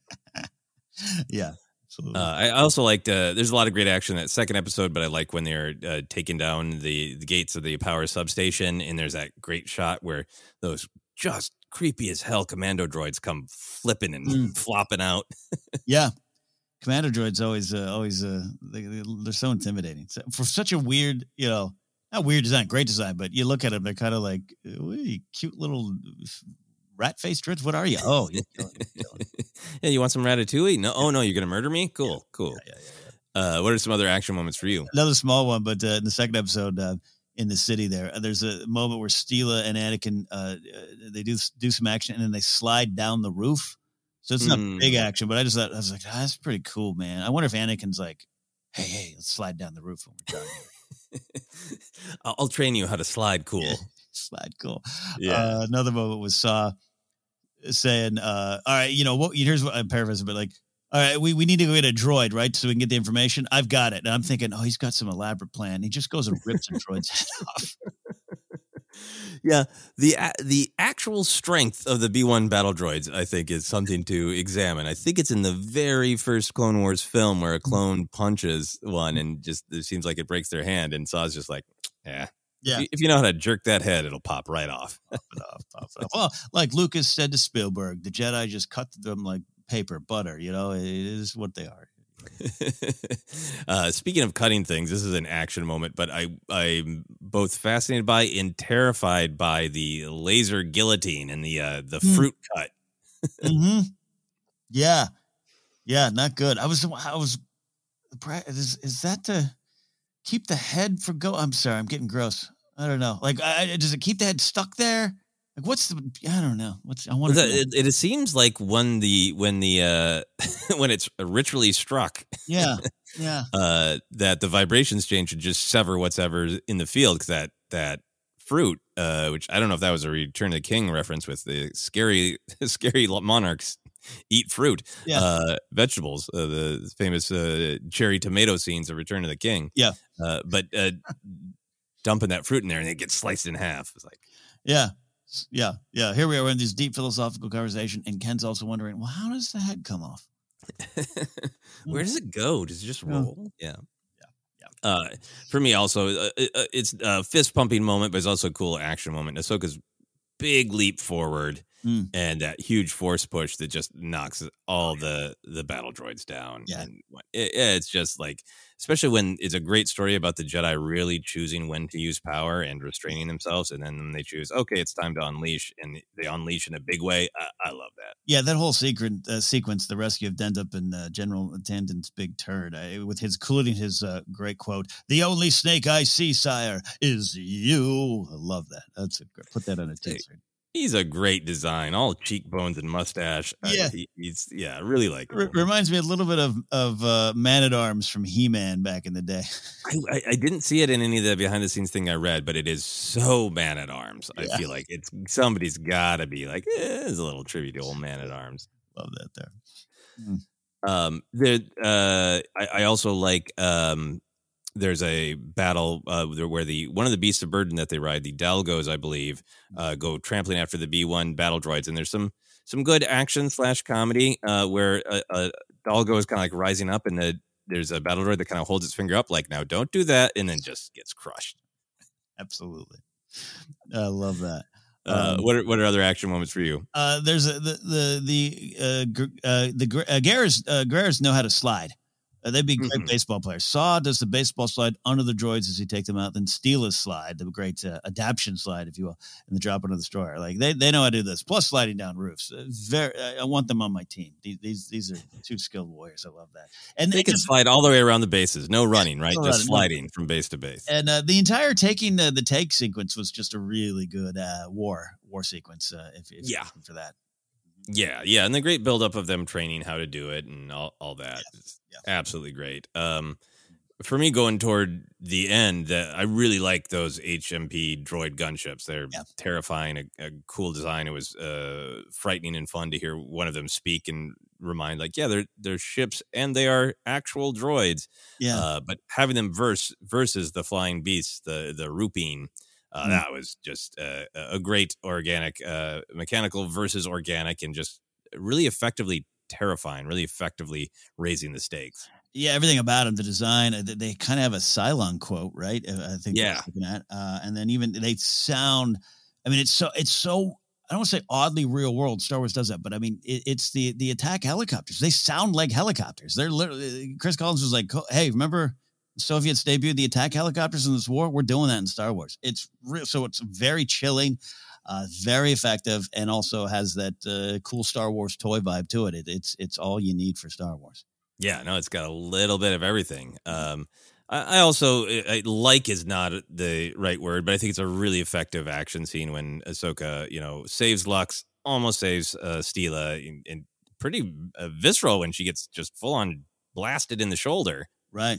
yeah. Uh, I also liked, uh, there's a lot of great action in that second episode, but I like when they're uh, taking down the, the gates of the power substation, and there's that great shot where those just creepy as hell commando droids come flipping and mm. flopping out. Yeah. Commando droids always, uh, always, uh, they, they're so intimidating. So for such a weird, you know, not weird design, great design, but you look at them, they're kind of like, you cute little rat-faced droids. What are you? Oh, you're killing, you're killing. Yeah, you want some ratatouille? No, oh no, you're gonna murder me? Cool, yeah. cool. Yeah, yeah, yeah, yeah. Uh, what are some other action moments for you? Another small one, but uh, in the second episode, uh, in the city there, there's a moment where Steela and Anakin, uh, they do do some action, and then they slide down the roof. So it's not mm. big action, but I just thought, I was like, oh, that's pretty cool, man. I wonder if Anakin's like, hey, hey, let's slide down the roof when we're done here. I'll train you how to slide cool. Yeah, slide cool. Yeah. Uh, another moment was Saw saying, uh, all right, you know, what? Here's what I'm paraphrasing, but like, all right, we, we need to go get a droid, right? So we can get the information. I've got it. And I'm thinking, oh, he's got some elaborate plan. He just goes and rips the droid's head off. Yeah, the the actual strength of the B one battle droids, I think, is something to examine. I think it's in the very first Clone Wars film where a clone punches one and just it seems like it breaks their hand, and Saw's just like, yeah. Yeah. If you know how to jerk that head, it'll pop right off. Pop it off, pop it off. Well, like Lucas said to Spielberg, the Jedi just cut them like paper, butter, you know, it is what they are. uh, speaking of cutting things, this is an action moment, but I, I'm both fascinated by and terrified by the laser guillotine and the uh, the mm. fruit cut. mm-hmm. Yeah, yeah, not good. I was, I was. Is, is that to keep the head from go? I'm sorry, I'm getting gross. I don't know. Like, I, does it keep the head stuck there? Like, what's the? I don't know. What's I want to. It, it seems like when the when the uh, when it's ritually struck. Yeah, yeah. uh, that the vibrations change and just sever what's ever in the field, because that that fruit, uh, which I don't know if that was a Return of the King reference with the scary scary monarchs eat fruit, yeah. uh, vegetables, uh, the famous uh, cherry tomato scenes of Return of the King. Yeah, uh, but uh, dumping that fruit in there and it gets sliced in half. It's like, yeah. Yeah, yeah. Here we are in this deep philosophical conversation, and Ken's also wondering, well, how does the head come off? Where does it go? Does it just roll? Yeah, yeah, yeah, Yeah. Uh, for me, also, uh, it's a fist pumping moment, but it's also a cool action moment. Ahsoka's big leap forward mm. and that huge force push that just knocks all the the battle droids down. Yeah, and it, it's just like, especially when it's a great story about the Jedi really choosing when to use power and restraining themselves, and then they choose, okay, it's time to unleash, and they unleash in a big way. I, I love that. Yeah, that whole secret uh, sequence, the rescue of Dendup and uh, General Tandon's big turd, uh, with his including his uh, great quote, "The only snake I see, sire, is you." I love that. That's a great, put that on a t-shirt. He's a great design, all cheekbones and mustache. Yeah, uh, he, he's yeah, really like. R- reminds me a little bit of of uh, Man at Arms from He-Man back in the day. I, I didn't see it in any of the behind the scenes thing I read, but it is so Man at Arms. Yeah. I feel like it's somebody's got to be like, eh, there's a little tribute to old Man at Arms. Love that there. Mm. Um, there. Uh, I, I also like. Um, There's a battle uh, where the one of the beasts of burden that they ride, the Dalgos, I believe, uh, go trampling after the B one battle droids, and there's some some good action slash comedy uh, where a, a Dalgo is kind of like rising up, and the, there's a battle droid that kind of holds its finger up, like, "Now don't do that," and then just gets crushed. Absolutely, I love that. Uh, um, what are, what are other action moments for you? Uh, there's a, the the the uh, uh, the uh, Garrus uh, Garrus know how to slide. Uh, they'd be great mm-hmm. baseball players. Saw does the baseball slide under the droids as he take them out. Then Steela's slide, the great uh, adaption slide, if you will, and the drop under the destroyer. Like they, they know how to do this. Plus sliding down roofs. Uh, very, I want them on my team. These these these are two skilled warriors. I love that. And they can just slide all the way around the bases. No running, right? No just running, sliding no. from base to base. And uh, the entire taking uh, the take sequence was just a really good uh, war war sequence. Uh, if, if yeah. you're looking for that. Yeah, yeah, and the great buildup of them training how to do it and all, all that yeah. is yeah. absolutely great. Um, for me, going toward the end, uh, I really like those H M P droid gunships. They're yeah. terrifying, a, a cool design. It was uh, frightening and fun to hear one of them speak and remind, like, yeah, they're they're ships and they are actual droids. Yeah, uh, but having them verse versus the flying beasts, the the Rupine. Uh, mm. That was just uh, a great organic, uh, mechanical versus organic, and just really effectively terrifying, really effectively raising the stakes. Yeah, everything about them, the design, they kind of have a Cylon quote, right? I think. Yeah. Looking at, uh, and then even they sound. I mean, it's so it's so. I don't want to say oddly real world. Star Wars does that, but I mean, it, it's the the attack helicopters. They sound like helicopters. They're literally. Chris Collins was like, "Hey, remember?" Soviets debuted the attack helicopters in this war. We're doing that in Star Wars. It's real, so it's very chilling, uh, very effective, and also has that uh, cool Star Wars toy vibe to it. it. It's it's all you need for Star Wars. Yeah, no, it's got a little bit of everything. Um, I, I also I, like is not the right word, but I think it's a really effective action scene when Ahsoka, you know, saves Lux, almost saves uh, Steela, and, and pretty uh, visceral when she gets just full on blasted in the shoulder. Right.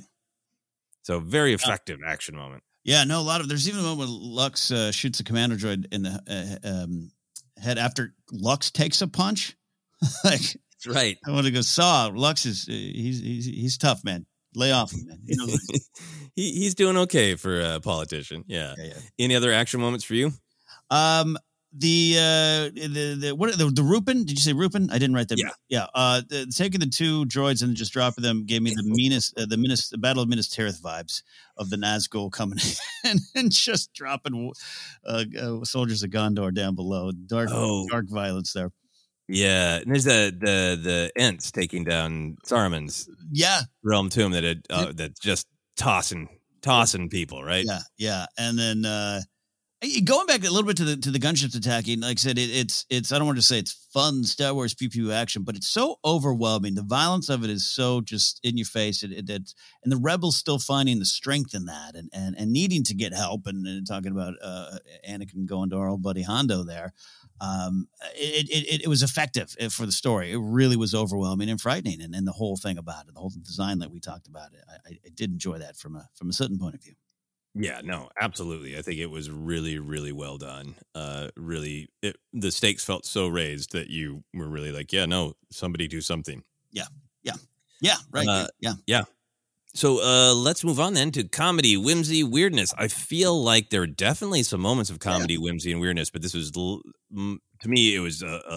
So very effective yeah. action moment. Yeah, no, a lot of there's even a moment when Lux uh, shoots a commander droid in the uh, um, head after Lux takes a punch. Like that's right. I want to go Saw. Lux is uh, he's he's he's tough, man. Lay off him, man. You know, he he's doing okay for a politician. Yeah. yeah, yeah. Any other action moments for you? Um. The uh the the what the, the Rupin? Did you say Rupin? I didn't write them. Yeah, yeah. Uh, the, taking the two droids and just dropping them gave me the meanest, uh, the Minas, the Battle of Minas Tirith vibes of the Nazgul coming in and just dropping uh, uh, soldiers of Gondor down below. Dark, oh. dark violence there. Yeah, and there's the the the Ents taking down Saruman's yeah realm tomb that had uh, that's just tossing tossing people, right? Yeah, yeah, and then. uh Going back a little bit to the to the gunships attacking, like I said, it, it's it's I don't want to say it's fun Star Wars pew pew action, but it's so overwhelming. The violence of it is so just in your face. It, it, it and the rebels still finding the strength in that, and and, and needing to get help, and, and talking about uh, Anakin going to our old buddy Hondo there. Um, it, it it was effective for the story. It really was overwhelming and frightening, and, and the whole thing about it, the whole design that we talked about it. I, I did enjoy that from a from a certain point of view. Yeah, no, absolutely. I think it was really, really well done. Uh, really, it, the stakes felt so raised that you were really like, yeah, no, somebody do something. Yeah, yeah, yeah, right. Uh, yeah, yeah. So uh, let's move on then to comedy, whimsy, weirdness. I feel like there are definitely some moments of comedy, yeah. whimsy, and weirdness, but this was, to me, it was a, a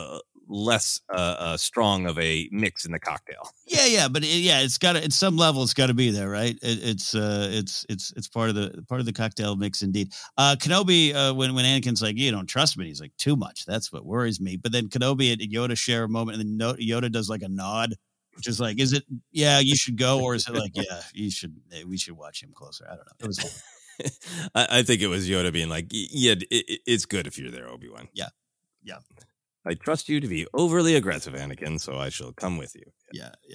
less uh, uh, strong of a mix in the cocktail. Yeah, yeah, but it, yeah, it's got to at some level, it's got to be there, right? It, it's uh, it's it's it's part of the part of the cocktail mix, indeed. Uh, Kenobi, uh, when when Anakin's like, you don't trust me, he's like, too much. That's what worries me. But then Kenobi and Yoda share a moment, and then Yoda does like a nod, which is like, is it? Yeah, you should go, or is it like, yeah, you should. We should watch him closer. I don't know. It was. I, I think it was Yoda being like, yeah, it, it's good if you're there, Obi-Wan. Yeah. Yeah. I trust you to be overly aggressive, Anakin, so I shall come with you. Yeah. Yeah.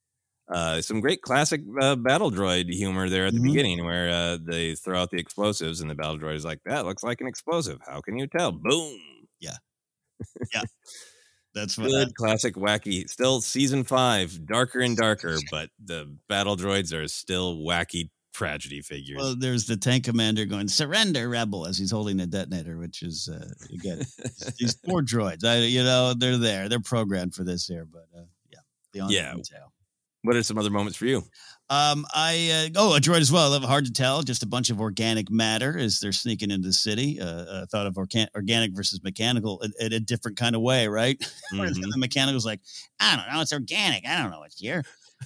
Uh, some great classic uh, battle droid humor there at the mm-hmm. beginning where uh, they throw out the explosives and the battle droid is like, that looks like an explosive. How can you tell? Boom. Yeah. Yeah. That's what good, classic, wacky. Still season five, darker and darker, but the battle droids are still wacky tragedy figures. Well, there's the tank commander going, surrender, rebel, as he's holding a detonator, which is, uh, again, these poor droids. I, you know, they're there. They're programmed for this here, but uh, yeah. The yeah. Detail. What are some other moments for you? Um, I, uh, oh, a droid as well. I love Hard to Tell. Just a bunch of organic matter as they're sneaking into the city. Uh, I thought of organ- organic versus mechanical in, in a different kind of way, right? Mm-hmm. The mechanical's like, I don't know, it's organic. I don't know what's here.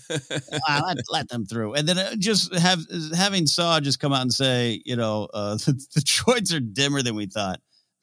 uh, let, let them through, and then uh, just have having Saw just come out and say, you know, uh, the, the droids are dimmer than we thought.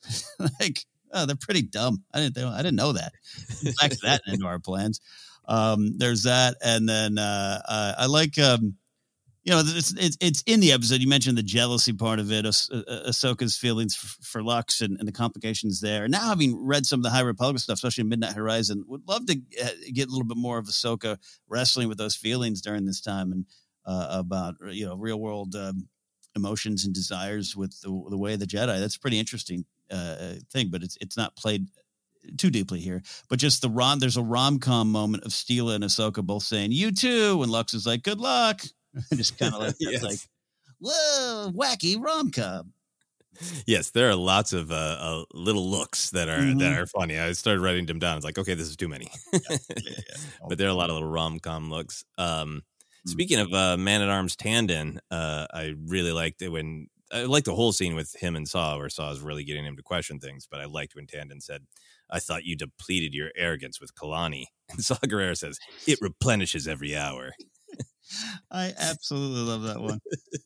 Like, oh, they're pretty dumb. I didn't, I didn't know that. Back to that into our plans. Um, there's that, and then uh, uh, I like, um, you know, it's, it's it's in the episode. You mentioned the jealousy part of it, ah- ah- Ahsoka's feelings for, for Lux and, and the complications there. Now, having read some of the High Republic stuff, especially in Midnight Horizon, would love to get a little bit more of Ahsoka wrestling with those feelings during this time and uh, about, you know, real world um, emotions and desires with the, the way of the Jedi. That's a pretty interesting uh, thing, but it's it's not played too deeply here. But just the rom, there's a rom-com moment of Steela and Ahsoka both saying, "You too," and Lux is like, "Good luck." Just kind of like, yes. Like, whoa, wacky rom-com. Yes, there are lots of uh, uh, little looks that are mm-hmm. that are funny. I started writing them down. It's like, okay, this is too many. yeah, yeah, yeah. But there are a lot of little rom-com looks. Um, mm-hmm. Speaking of uh, Man-at-Arms Tandon, uh, I really liked it when I liked the whole scene with him and Saw, where Saw is really getting him to question things. But I liked when Tandon said, "I thought you depleted your arrogance with Kalani," and Saw Gerrera says, "It replenishes every hour." I absolutely love that one.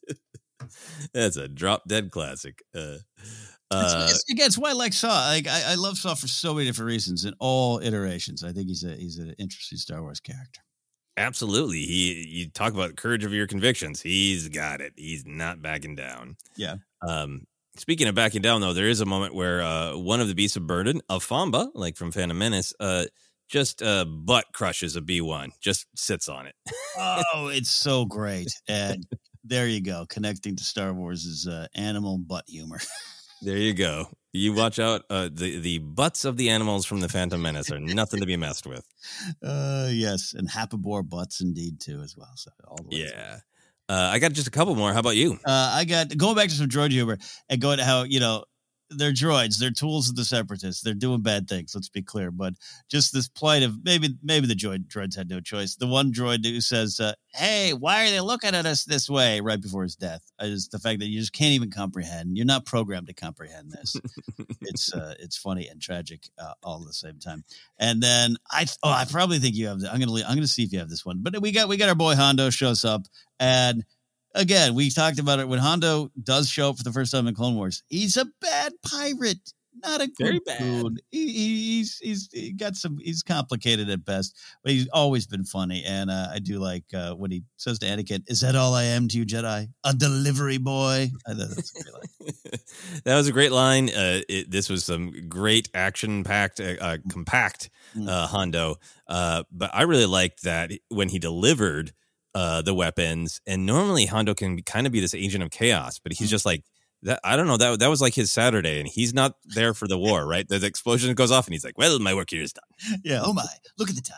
That's a drop dead classic. Uh, uh, it's, again, it's why I like Saw. Like I, I love Saw for so many different reasons in all iterations. I think he's a he's an interesting Star Wars character. Absolutely. He you talk about courage of your convictions. He's got it. He's not backing down. Yeah. Um, speaking of backing down, though, there is a moment where uh, one of the beasts of burden, Afamba, like from Phantom Menace, uh, just uh, butt crushes a B one, just sits on it. Oh, it's so great. And there you go. Connecting to Star Wars' uh, animal butt humor. There you go. You watch out. Uh, the, the butts of the animals from the Phantom Menace are nothing to be messed with. Uh, yes. And Hapabor butts indeed, too, as well. So all the way yeah. Uh, I got just a couple more. How about you? Uh, I got going back to some droid humor and going to how, you know, they're droids. They're tools of the Separatists. They're doing bad things. Let's be clear. But just this plight of maybe maybe the droid, droids had no choice. The one droid who says, uh, "Hey, why are they looking at us this way?" right before his death. Is the fact that you just can't even comprehend. You're not programmed to comprehend this. it's uh, it's funny and tragic uh, all at the same time. And then I oh I probably think you have. The, I'm gonna I'm gonna see if you have this one. But we got we got our boy Hondo shows up and. Again, we talked about it when Hondo does show up for the first time in Clone Wars. He's a bad pirate, not a good dude. He, he's he's he got some. He's complicated at best, but he's always been funny. And uh, I do like uh, when he says to Anakin, "Is that all I am to you, Jedi? A delivery boy?" I thought that's a great line. That was a great line. Uh, it, this was some great action-packed, uh, uh, compact uh, Hondo. Uh, but I really liked that when he delivered. Uh, the weapons, and normally Hondo can be, kind of be this agent of chaos, but he's just like that. I don't know, that that was like his Saturday, and he's not there for the war, right? The, the explosion goes off, and he's like, "Well, my work here is done." Yeah. Oh my! Look at the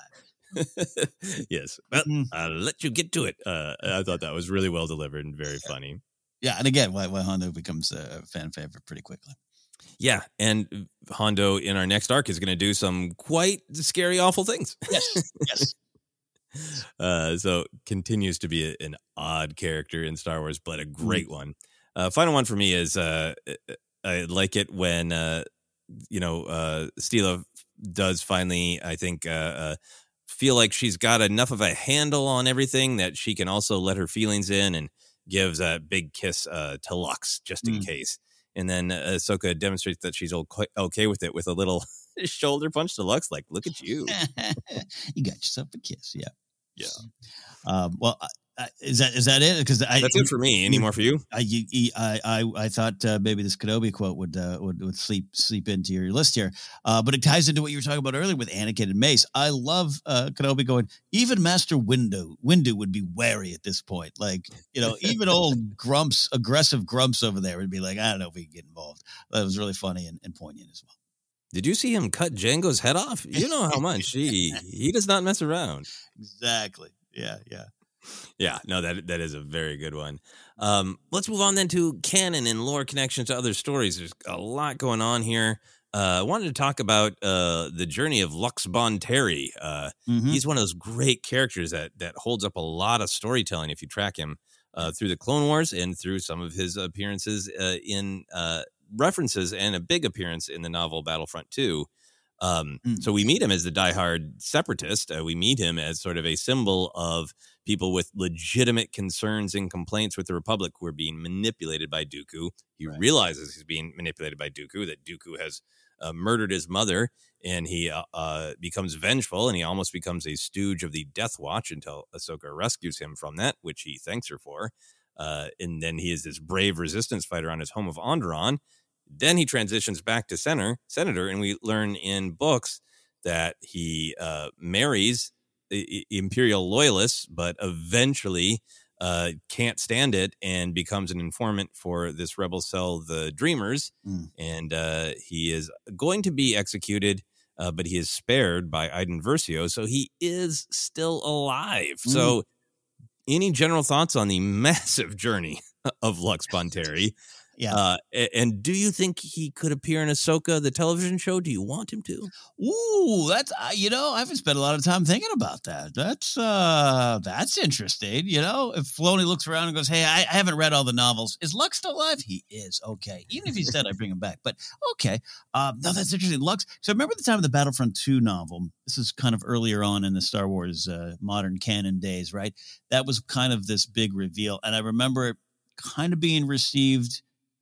time. Yes. Well, mm. I'll let you get to it. Uh, I thought that was really well delivered and very yeah. funny. Yeah, and again, why why Hondo becomes a fan favorite pretty quickly. Yeah, and Hondo in our next arc is going to do some quite scary, awful things. Yes. Yes. Uh, so continues to be a, an odd character in Star Wars, but a great mm. one. Uh, final one for me is uh, I like it when uh, you know uh, Steela does finally, I think, uh, uh, feel like she's got enough of a handle on everything that she can also let her feelings in, and gives a big kiss uh, to Lux just in mm. case. And then uh, Ahsoka demonstrates that she's okay with it with a little shoulder punch to Lux, like, look at you. You got yourself a kiss. Yeah. Yeah. Um, well, uh, is that is that it? Because that's it for me. Any more for you? I I I, I thought uh, maybe this Kenobi quote would uh, would would sleep sleep into your list here, uh, but it ties into what you were talking about earlier with Anakin and Mace. I love uh, Kenobi going. Even Master Windu Windu would be wary at this point. Like, you know, even old Grumps, aggressive Grumps over there would be like, I don't know if we can get involved. That was really funny and, and poignant as well. Did you see him cut Django's head off? You know how much he he does not mess around. Exactly. Yeah. Yeah. Yeah, no, that that is a very good one. Um, let's move on then to canon and lore connections to other stories. There's a lot going on here. Uh, I wanted to talk about uh, the journey of Lux Bonteri. Uh, mm-hmm. He's one of those great characters that that holds up a lot of storytelling if you track him uh, through the Clone Wars and through some of his appearances uh, in uh, references and a big appearance in the novel Battlefront two. Um, mm. So we meet him as the diehard separatist. Uh, we meet him as sort of a symbol of people with legitimate concerns and complaints with the Republic who are being manipulated by Dooku. He right. realizes he's being manipulated by Dooku, that Dooku has uh, murdered his mother, and he uh, uh, becomes vengeful, and he almost becomes a stooge of the Death Watch until Ahsoka rescues him from that, which he thanks her for. Uh, and then he is this brave resistance fighter on his home of Onderon. Then he transitions back to senator, senator, and we learn in books that he uh, marries I- Imperial loyalists, but eventually uh, can't stand it and becomes an informant for this rebel cell, the Dreamers. Mm. And uh, he is going to be executed, uh, but he is spared by Iden Versio, so he is still alive. Mm. So any general thoughts on the massive journey of Lux Bonteri? Yeah. Uh, and do you think he could appear in Ahsoka, the television show? Do you want him to? Ooh, that's, uh, you know, I haven't spent a lot of time thinking about that. That's, uh, that's interesting. You know, if Filoni looks around and goes, hey, I, I haven't read all the novels. Is Lux still alive? He is. Okay. Even if he said I bring him back, but okay. Um, no, that's interesting. Lux. So remember the time of the Battlefront two novel. This is kind of earlier on in the Star Wars, uh, modern canon days, right? That was kind of this big reveal. And I remember it kind of being received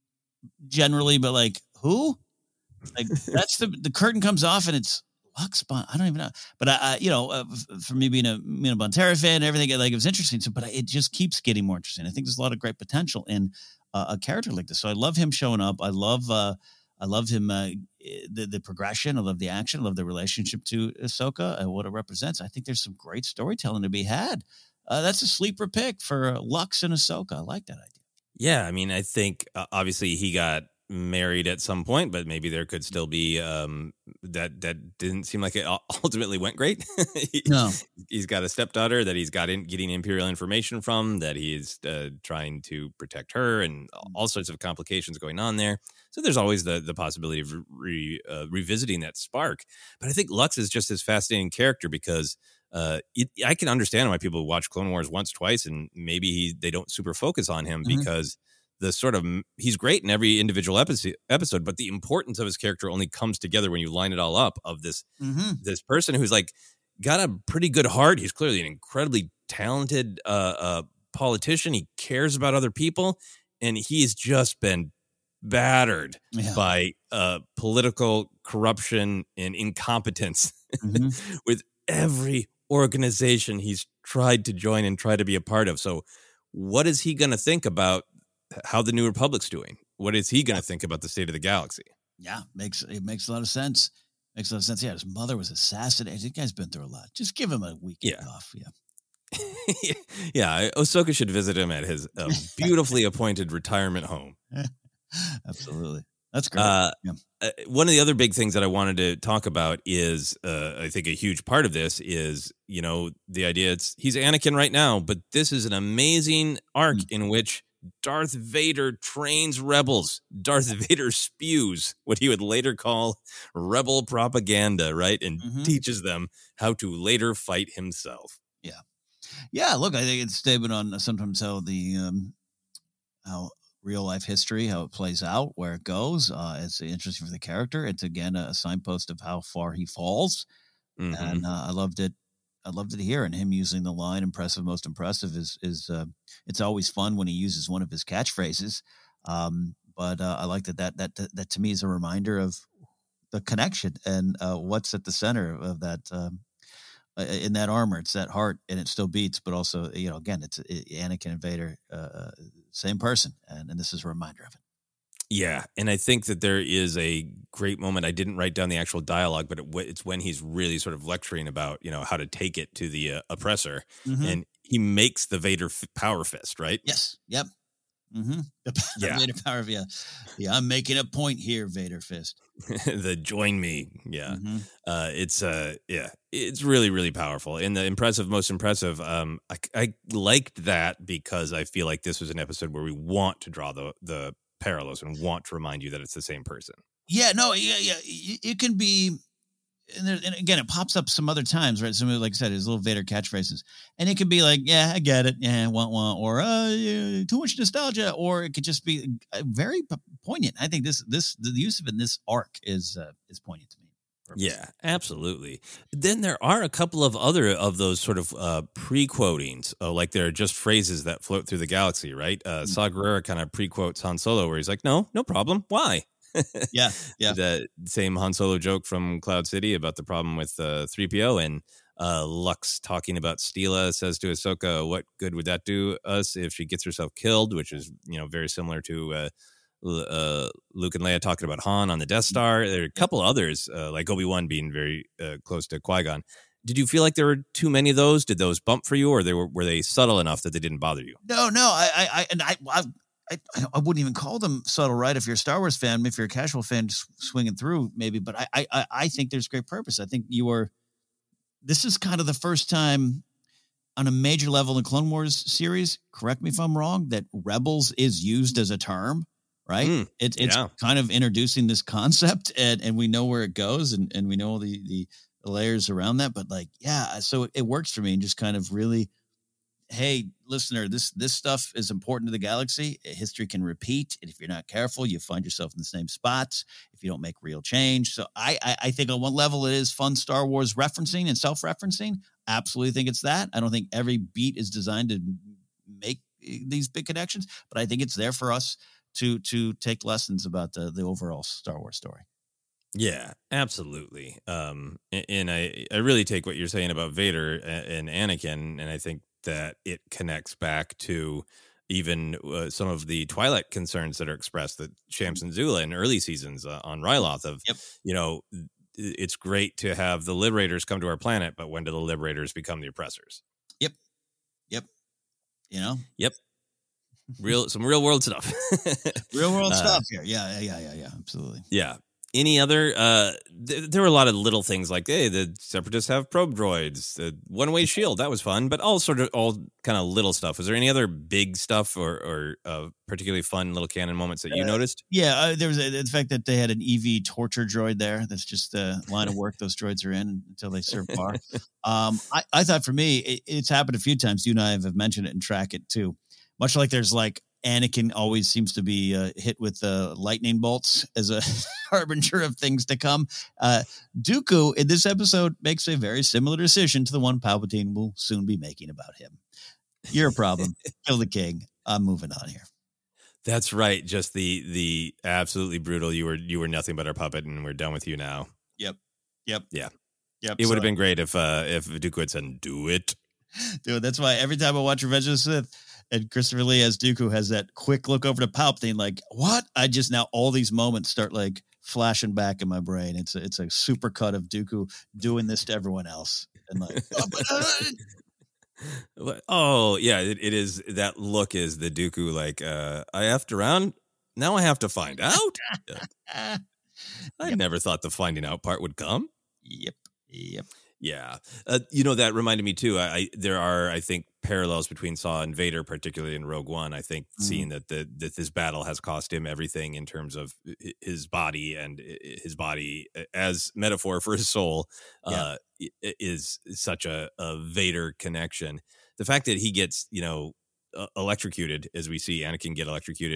generally, but like, who? Like, that's the the curtain comes off and it's Lux Bon. I don't even know, but I, I you know, uh, for me being a you know Bonteri fan and everything, like, it was interesting. So, but it just keeps getting more interesting. I think there's a lot of great potential in uh, a character like this. So I love him showing up. I love, uh, I love him uh, the the progression. I love the action. I love the relationship to Ahsoka and what it represents. I think there's some great storytelling to be had. Uh, that's a sleeper pick for Lux and Ahsoka. I like that idea. Yeah, I mean, I think uh, obviously he got married at some point, but maybe there could still be um, that. That didn't seem like it ultimately went great. he, no, he's got a stepdaughter that he's got in, getting Imperial information from, that he's uh, trying to protect her, and all sorts of complications going on there. So there's always the the possibility of re, uh, revisiting that spark. But I think Lux is just this fascinating character because. Uh, it, I can understand why people watch Clone Wars once, twice, and maybe he, they don't super focus on him mm-hmm. because the sort of he's great in every individual episode, episode, but the importance of his character only comes together when you line it all up. Of this mm-hmm. this person who's like got a pretty good heart. He's clearly an incredibly talented uh, uh, politician. He cares about other people, and he's just been battered yeah. by uh, political corruption and incompetence mm-hmm. with every organization he's tried to join and try to be a part of. So what is he going to think about how the New Republic's doing? What is he going to think about the state of the galaxy? Yeah, makes it makes a lot of sense. Makes a lot of sense. Yeah, his mother was assassinated. The guy's been through a lot. Just give him a weekend yeah. off. Yeah. yeah, Ahsoka should visit him at his uh, beautifully appointed retirement home. Absolutely. That's great. Uh, yeah. uh, one of the other big things that I wanted to talk about is, uh, I think a huge part of this is, you know, the idea it's he's Anakin right now, but this is an amazing arc mm. in which Darth Vader trains rebels. Darth Vader spews what he would later call rebel propaganda, right? And mm-hmm. teaches them how to later fight himself. Yeah. Yeah, look, I think it's a statement on sometimes how the, um, how real life history, how it plays out, where it goes. Uh, it's interesting for the character. It's again a signpost of how far he falls, Mm-hmm. and uh, I loved it. I loved it here, and him using the line "impressive, most impressive" is is uh, it's always fun when he uses one of his catchphrases. Um, but uh, I like that, that that that to me is a reminder of the connection and uh, what's at the center of that. Um, in that armor, it's that heart, and it still beats. But also, you know, again, it's it, Anakin and Vader, uh, same person, and, and this is a reminder of it. Yeah, and I think that there is a great moment. I didn't write down the actual dialogue, but it, it's when he's really sort of lecturing about, you know, how to take it to the uh, oppressor, Mm-hmm. and he makes the Vader f- power fist, right? Yes. Yep. Mm-hmm. The Yeah. Vader power. Yeah. Yeah. I'm making a point here, Vader fist. The join me. Yeah. Mm-hmm. Uh, it's uh, yeah, it's really, really powerful. And the impressive, most impressive. Um, I, I liked that because I feel like this was an episode where we want to draw the the parallels and want to remind you that it's the same person. Yeah. No. Yeah. Yeah. It, it can be. And, there, and again, it pops up some other times, right? Some, like I said, his little Vader catchphrases, and it could be like, "Yeah, I get it, yeah, want want," or uh, yeah, too much nostalgia, or it could just be uh, very p- poignant. I think this this the use of it in this arc is uh, is poignant to me. Yeah, absolutely. Then there are a couple of other of those sort of uh, pre-quotings, uh, like they're just phrases that float through the galaxy, right? Uh, mm-hmm. Saw Gerrera kind of pre-quotes Han Solo, where he's like, "No, no problem. Why?" yeah, yeah. The same Han Solo joke from Cloud City about the problem with uh, three P O, and uh, Lux talking about Steela says to Ahsoka, "What good would that do us if she gets herself killed?" Which is, you know, very similar to uh, uh, Luke and Leia talking about Han on the Death Star. There are a couple others, uh, like Obi-Wan being very uh, close to Qui-Gon. Did you feel like there were too many of those? Did those bump for you, or they were were they subtle enough that they didn't bother you? No, no, I, I, I and I. I I, I wouldn't even call them subtle, right? If you're a Star Wars fan, if you're a casual fan, just swinging through, maybe. But I, I, I think there's great purpose. I think you are. This is kind of the first time on a major level in Clone Wars series. Correct me if I'm wrong. That rebels is used as a term, right? Mm, it, it's yeah. kind of introducing this concept, and, and we know where it goes, and, and we know the, the the layers around that. But like, yeah, so it works for me, and just kind of really. Hey, listener, this this stuff is important to the galaxy. History can repeat, and if you're not careful, you find yourself in the same spots if you don't make real change. So I, I, I think on one level it is fun Star Wars referencing and self-referencing. Absolutely think it's that. I don't think every beat is designed to make these big connections, but I think it's there for us to to take lessons about the, the overall Star Wars story. Yeah, absolutely. Um, and, and I, I really take what you're saying about Vader and, and Anakin, and I think that it connects back to even uh, some of the Twilight concerns that are expressed that Shams and Zula in early seasons uh, on Ryloth of, yep. you know, it's great to have the liberators come to our planet, but when do the liberators become the oppressors? Yep. Yep. You know? Yep. Real, some real world stuff. real world uh, stuff here. Yeah, yeah, yeah, yeah, absolutely. Yeah. Any other, uh, th- there were a lot of little things like, hey, the Separatists have probe droids, the one-way shield, that was fun, but all sort of, all kind of little stuff. Was there any other big stuff or, or uh, particularly fun little canon moments that you uh, noticed? Yeah, uh, there was a, the fact that they had an E V torture droid there. That's just the line of work those droids are in until they serve bar. um, I, I thought for me, it, it's happened a few times. You and I have mentioned it and track it too. Much like there's like, Anakin always seems to be uh, hit with uh, lightning bolts as a harbinger of things to come. Uh, Dooku in this episode makes a very similar decision to the one Palpatine will soon be making about him. You're a problem. Kill the king. I'm moving on here. That's right. Just the the absolutely brutal. You were you were nothing but our puppet, and we're done with you now. Yep. Yep. Yeah. Yep. It so, would have been great if uh, if Dooku had said, "Do it." Dude, that's why every time I watch Revenge of the Sith. And Christopher Lee as Dooku has that quick look over to Palpatine, like, what? I just now all these moments start like flashing back in my brain. It's a, it's a super cut of Dooku doing this to everyone else. And like, oh, oh yeah, it, it is. That look is the Dooku, like, uh, I effed around. Now I have to find out. I yep. never thought the finding out part would come. Yep. Yep. Yeah. Uh, you know, that reminded me too. I, I there are, I think, parallels between Saw and Vader, particularly in Rogue One. I think mm. seeing that the that this battle has cost him everything in terms of his body and his body as metaphor for his soul uh, yeah. is such a, a Vader connection. The fact that he gets, you know, uh, electrocuted, as we see Anakin get electrocuted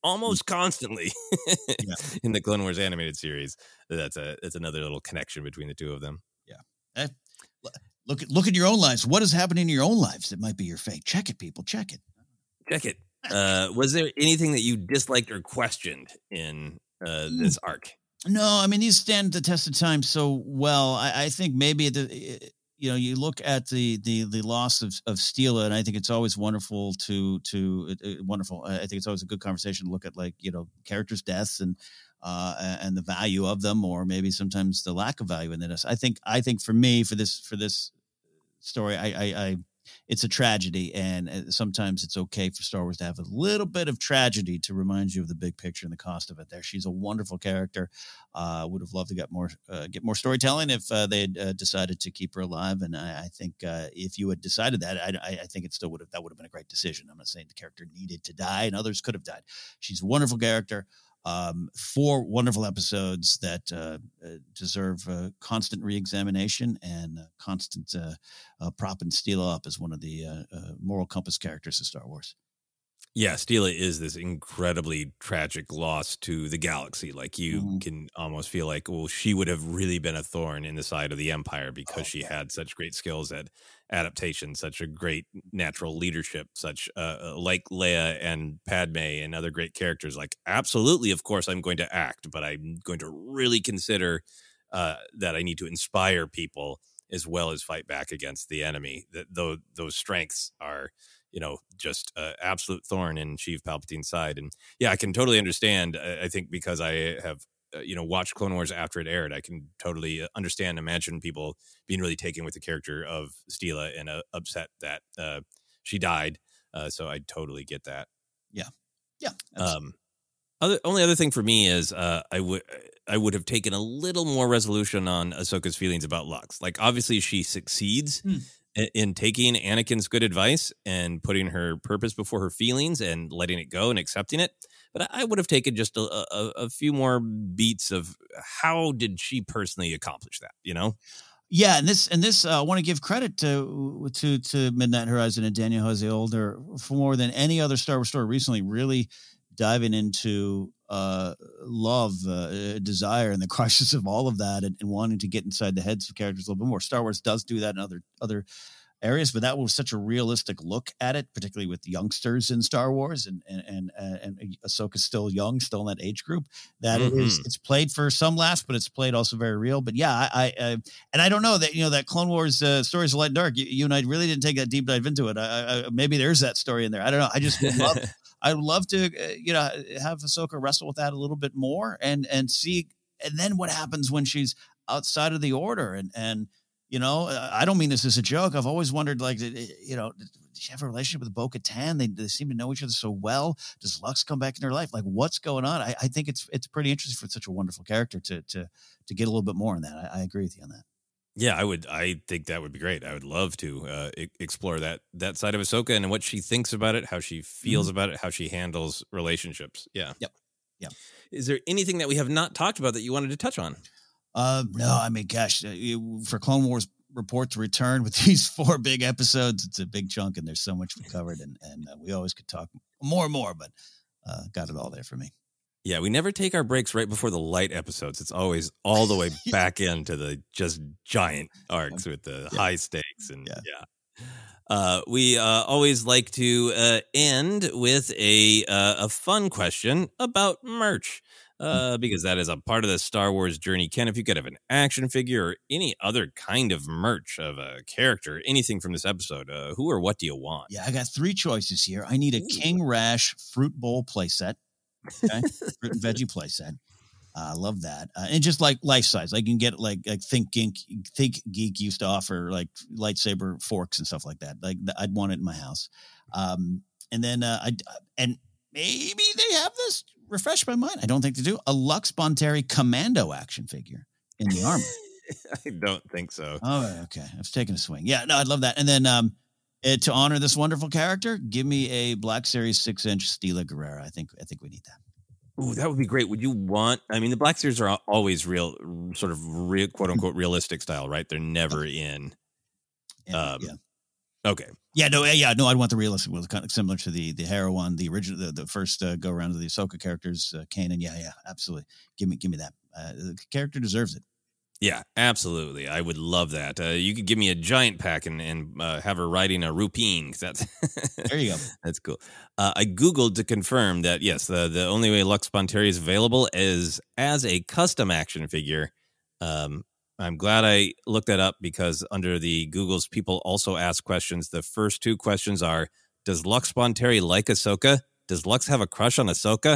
almost constantly Yeah. in the Clone Wars animated series. That's a that's another little connection between the two of them. Yeah. Eh, look at look at your own lives. What is happening in your own lives that might be your fate? Check it, people. Check it. Check it. Uh, was there anything that you disliked or questioned in uh, this arc? No, I mean, these stand the test of time so well. I, I think maybe the you know you look at the the the loss of of Steela, and I think it's always wonderful to to uh, wonderful. I think it's always a good conversation to look at, like, you know, characters' deaths and uh, and the value of them, or maybe sometimes the lack of value in this. I think I think for me for this for this story, I I. I it's a tragedy, and sometimes it's okay for Star Wars to have a little bit of tragedy to remind you of the big picture and the cost of it. There, she's a wonderful character. Uh, would have loved to get more, uh, get more storytelling if uh, they had uh, decided to keep her alive. And I, I think uh, if you had decided that, I, I think it still would have. That would have been a great decision. I'm not saying the character needed to die, and others could have died. She's a wonderful character. Um, four wonderful episodes that uh, uh, deserve uh, constant reexamination and uh, constant uh, uh, prop and steal up as one of the uh, uh, moral compass characters of Star Wars. Yeah, Steela is this incredibly tragic loss to the galaxy. Like, you Mhm. can almost feel like, well, she would have really been a thorn in the side of the Empire because Oh, she had such great skills at adaptation, such a great natural leadership, such uh, like Leia and Padme and other great characters. Like, absolutely, of course, I'm going to act, but I'm going to really consider uh, that I need to inspire people as well as fight back against the enemy. That though those strengths are, you know, just uh, absolute thorn in Sheev Palpatine's side. And yeah, I can totally understand. I, I think because I have, uh, you know, watched Clone Wars after it aired, I can totally understand, imagine people being really taken with the character of Steela and uh, upset that uh, she died. Uh, so I totally get that. Yeah. Yeah. Um, other, only other thing for me is uh, I would I would have taken a little more resolution on Ahsoka's feelings about Lux. Like, obviously she succeeds Hmm. in taking Anakin's good advice and putting her purpose before her feelings and letting it go and accepting it. But I would have taken just a, a, a few more beats of how did she personally accomplish that, you know? Yeah, and this and this, uh, I want to give credit to to to Midnight Horizon and Daniel Jose Older for more than any other Star Wars story recently, really diving into uh, love, uh, desire, and the crisis of all of that, and, and wanting to get inside the heads of characters a little bit more. Star Wars does do that in other other areas, but that was such a realistic look at it, particularly with youngsters in Star Wars, and and and, uh, and Ahsoka's still young, still in that age group. That Mhm. it is, it's played for some laughs, but it's played also very real. But yeah, I, I, I and I don't know that, you know, that Clone Wars uh, Stories of Light and Dark. You, you and I really didn't take that deep dive into it. I, I, maybe there's that story in there. I don't know. I just would love. I'd love to, uh, you know, have Ahsoka wrestle with that a little bit more, and and see, and then what happens when she's outside of the Order, and and. You know, I don't mean this as a joke. I've always wondered, like, you know, does she have a relationship with Bo-Katan? They, they seem to know each other so well. Does Lux come back in her life? Like, what's going on? I, I think it's it's pretty interesting for such a wonderful character to to to get a little bit more in that. I, I agree with you on that. Yeah, I would. I think that would be great. I would love to uh, e- explore that that side of Ahsoka and what she thinks about it, how she feels Mm-hmm. about it, how she handles relationships. Yeah. Yep. Yep. Is there anything that we have not talked about that you wanted to touch on? Uh, no, I mean, gosh, uh, you, for Clone Wars Report to return with these four big episodes, it's a big chunk, and there's so much we covered, and and uh, we always could talk more and more, but uh, got it all there for me. Yeah, we never take our breaks right before the light episodes. It's always all the way back into the just giant arcs with the Yeah. high stakes. And Yeah. yeah, uh, we uh, always like to uh, end with a uh, a fun question about merch. Uh, because that is a part of the Star Wars journey. Ken, if you could have an action figure or any other kind of merch of a character, anything from this episode, uh, who or what do you want? Yeah, I got three choices here. I need a King Rash fruit bowl playset, okay, fruit and veggie playset. Uh, I love that, uh, and just like life size, like you can get like like Think Geek, Think Geek used to offer like lightsaber forks and stuff like that. Like I'd want it in my house, um, and then uh, I and maybe they have this. Refresh my mind. I don't think they do. A Lux Bonteri Commando action figure in the armor. I don't think so. Oh, okay. I was taking a swing. Yeah, no, I'd love that. And then um, uh, to honor this wonderful character, give me a Black Series six inch Steela Guerrera. I think I think we need that. Ooh, that would be great. Would you want? I mean, the Black Series are always real, sort of real, quote unquote, realistic style, right? They're never in. Yeah, Um, yeah. Okay. Yeah, no, yeah, no. I'd want the realistic one, kind of similar to the the Hera one, the original, the, the first uh, go around of the Ahsoka characters, uh, Kanan. Yeah, yeah, absolutely. Give me, give me that. Uh, the character deserves it. Yeah, absolutely. I would love that. Uh, you could give me a giant pack and, and uh, have her riding a Rupine. That's there you go. That's cool. Uh, I Googled to confirm that, yes, the, the only way Lux Bonteri is available is as a custom action figure. Um, I'm glad I looked that up because under the Googles, people also ask questions. The first two questions are, does Lux Bonteri like Ahsoka? Does Lux have a crush on Ahsoka?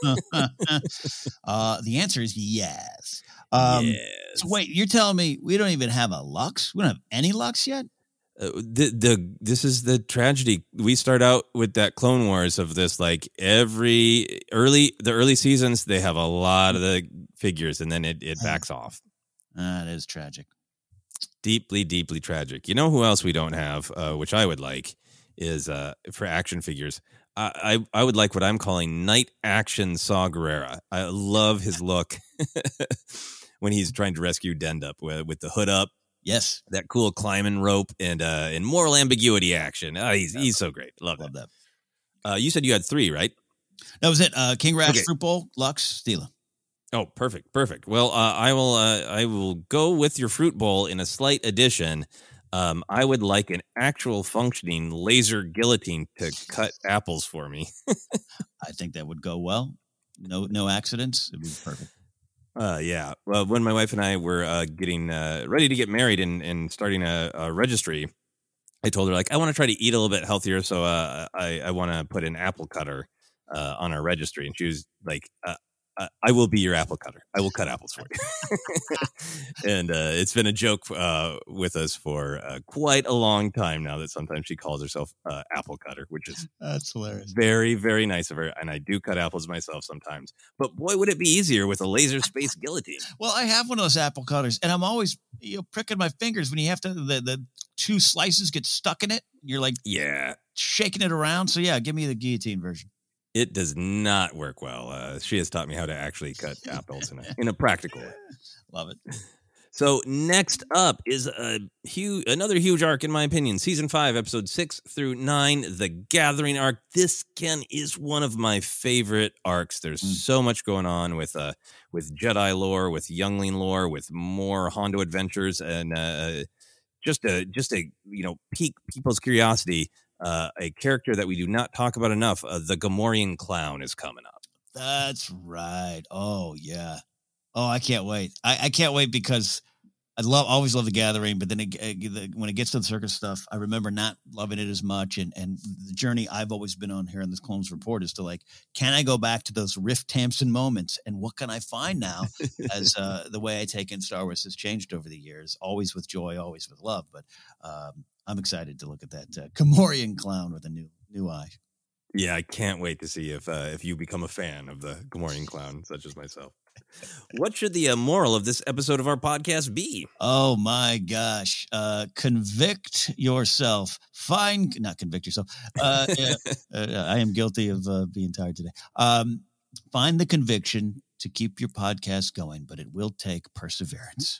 uh, the answer is yes. Um, yes. So wait, you're telling me we don't even have a Lux? We don't have any Lux yet? Uh, the the this is the tragedy. We start out with that Clone Wars of this, like every early the early seasons, they have a lot of the figures, and then it, it backs off. That is tragic. Deeply, deeply tragic. You know who else we don't have, uh, which I would like, is uh, for action figures. I, I I would like what I'm calling Night Action Saw Gerrera. I love his look when he's trying to rescue Dendup with, with the hood up. Yes, that cool climbing rope and uh, and moral ambiguity action. Oh, he's he's so great. Love, Love that. that. Uh, you said you had three, right? That was it. Uh, King Rash, okay. Fruit Bowl, Lux, Stila. Oh, perfect, perfect. Well, uh, I will uh, I will go with your Fruit Bowl in a slight addition. Um, I would like an actual functioning laser guillotine to cut apples for me. I think that would go well. No, no accidents. It'd be perfect. Uh, yeah. Well, when my wife and I were uh, getting uh, ready to get married and, and starting a, a registry, I told her, like, I want to try to eat a little bit healthier, so uh, I, I want to put an apple cutter uh, on our registry. And she was like, uh, uh, I will be your apple cutter. I will cut apples for you. And uh, it's been a joke uh, with us for uh, quite a long time now that sometimes she calls herself uh, apple cutter, which is that's hilarious. Very, very nice of her. And I do cut apples myself sometimes. But boy, would it be easier with a laser space guillotine. Well, I have one of those apple cutters, and I'm always you know pricking my fingers when you have to the, the two slices get stuck in it. You're like, yeah, shaking it around. So yeah, give me the guillotine version. It does not work well. Uh, she has taught me how to actually cut apples in a, in a practical way. Love it. So next up is a huge, another huge arc, in my opinion. Season five, episode six through nine, The Gathering arc. This, Ken, is one of my favorite arcs. There's mm. so much going on with uh, with Jedi lore, with Youngling lore, with more Hondo adventures, and uh, just a just a you know pique people's curiosity. Uh, a character that we do not talk about enough, uh, the Gamorrean clown, is coming up. That's right. Oh, yeah. Oh, I can't wait. I, I can't wait because I love always love The Gathering, but then it, uh, when it gets to the circus stuff, I remember not loving it as much. And, and the journey I've always been on here in this Clones Report is to like, can I go back to those Riff Tamson moments? And what can I find now as uh, the way I take in Star Wars has changed over the years, always with joy, always with love. But um, I'm excited to look at that uh, Gamorrean clown with a new new eye. Yeah, I can't wait to see if uh, if you become a fan of the Gamorrean clown, such as myself. What should the uh, moral of this episode of our podcast be? Oh, my gosh. Uh, convict yourself. Find, not convict yourself. Uh, yeah, uh, I am guilty of uh, being tired today. Um, find the conviction to keep your podcast going, but it will take perseverance.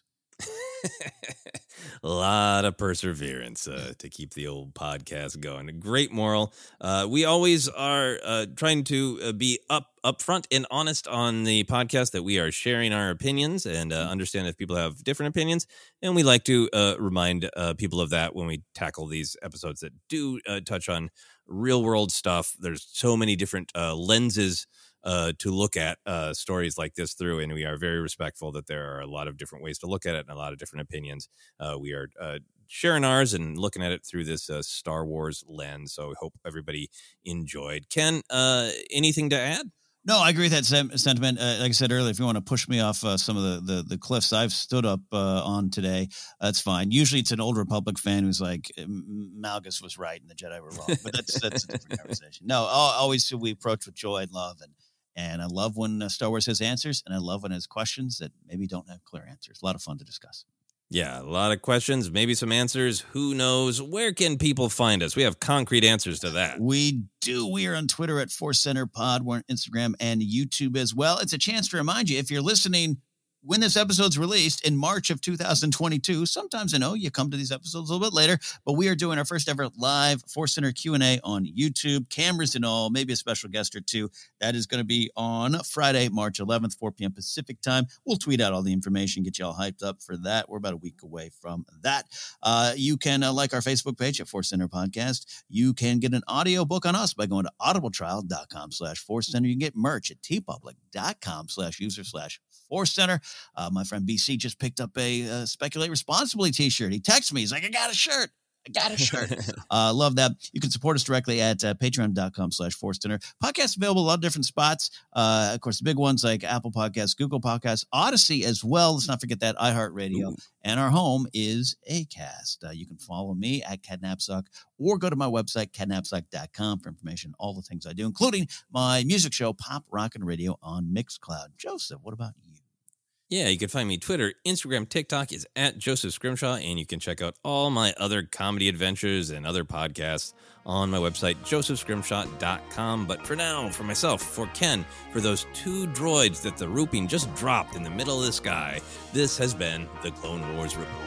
A lot of perseverance uh, to keep the old podcast going. A great moral. Uh, we always are uh, trying to uh, be up upfront and honest on the podcast, that we are sharing our opinions and uh, understand if people have different opinions. And we like to uh, remind uh, people of that when we tackle these episodes that do uh, touch on real world stuff. There's so many different uh, lenses Uh, to look at uh, stories like this through, and we are very respectful that there are a lot of different ways to look at it and a lot of different opinions. Uh, we are uh, sharing ours and looking at it through this uh, Star Wars lens, so we hope everybody enjoyed. Ken, uh, anything to add? No, I agree with that sem- sentiment. Uh, like I said earlier, if you want to push me off uh, some of the, the, the cliffs I've stood up uh, on today, that's fine. Usually it's an old Republic fan who's like, Malgus was right and the Jedi were wrong, but that's that's a different conversation. No, always we approach with joy and love, and And I love when uh, Star Wars has answers, and I love when it has questions that maybe don't have clear answers. A lot of fun to discuss. Yeah, a lot of questions, maybe some answers. Who knows? Where can people find us? We have concrete answers to that. We do. We are on Twitter at Force Center Pod. We're on Instagram and YouTube as well. It's a chance to remind you, if you're listening when this episode's released in March of two thousand twenty-two, sometimes I know you come to these episodes a little bit later, but we are doing our first ever live Force Center Q and A on YouTube, cameras and all, maybe a special guest or two. That is going to be on Friday, March eleventh, four p.m. Pacific time. We'll tweet out all the information, get you all hyped up for that. We're about a week away from that. Uh, you can uh, like our Facebook page at Force Center Podcast. You can get an audio book on us by going to audibletrial.com slash Force Center. You can get merch at tpublic.com slash user slash Force Center. Uh, my friend B C just picked up a uh, Speculate Responsibly t-shirt. He texted me. He's like, I got a shirt. I got a shirt. uh, love that. You can support us directly at uh, patreon.com slash Force Center. Podcasts available a lot of different spots. Uh, of course, the big ones like Apple Podcasts, Google Podcasts, Odyssey as well. Let's not forget that, iHeartRadio. Ooh. And our home is Acast. Uh, you can follow me at Catnapsuck or go to my website, catnapsuck dot com, for information, all the things I do, including my music show, Pop Rockin' Radio on Mixcloud. Joseph, what about you? Yeah, you can find me Twitter, Instagram, TikTok is at Joseph Scrimshaw, and you can check out all my other comedy adventures and other podcasts on my website, joseph scrimshaw dot com. But for now, for myself, for Ken, for those two droids that the Ruping just dropped in the middle of the sky, this has been the Clone Wars Report.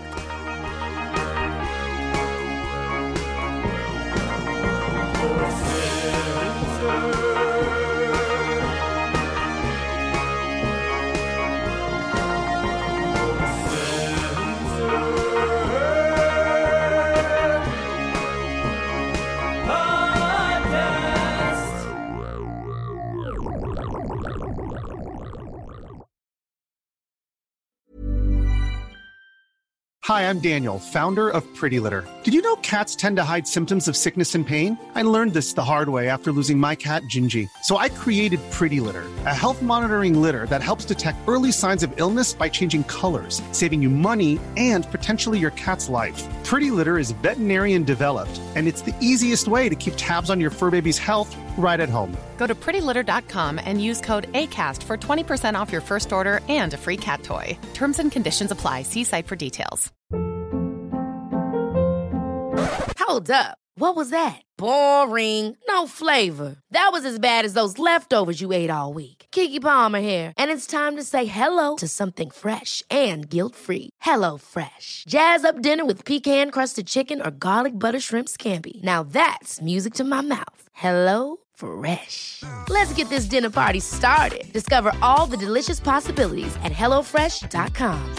Hi, I'm Daniel, founder of Pretty Litter. Did you know cats tend to hide symptoms of sickness and pain? I learned this the hard way after losing my cat, Gingy. So I created Pretty Litter, a health monitoring litter that helps detect early signs of illness by changing colors, saving you money and potentially your cat's life. Pretty Litter is veterinarian developed, and it's the easiest way to keep tabs on your fur baby's health right at home. Go to pretty litter dot com and use code ACAST for twenty percent off your first order and a free cat toy. Terms and conditions apply. See site for details. Hold up. What was that? Boring. No flavor. That was as bad as those leftovers you ate all week. Keke Palmer here, and it's time to say hello to something fresh and guilt-free. Hello Fresh. Jazz up dinner with pecan-crusted chicken or garlic butter shrimp scampi. Now that's music to my mouth. Hello Fresh. Let's get this dinner party started. Discover all the delicious possibilities at hello fresh dot com.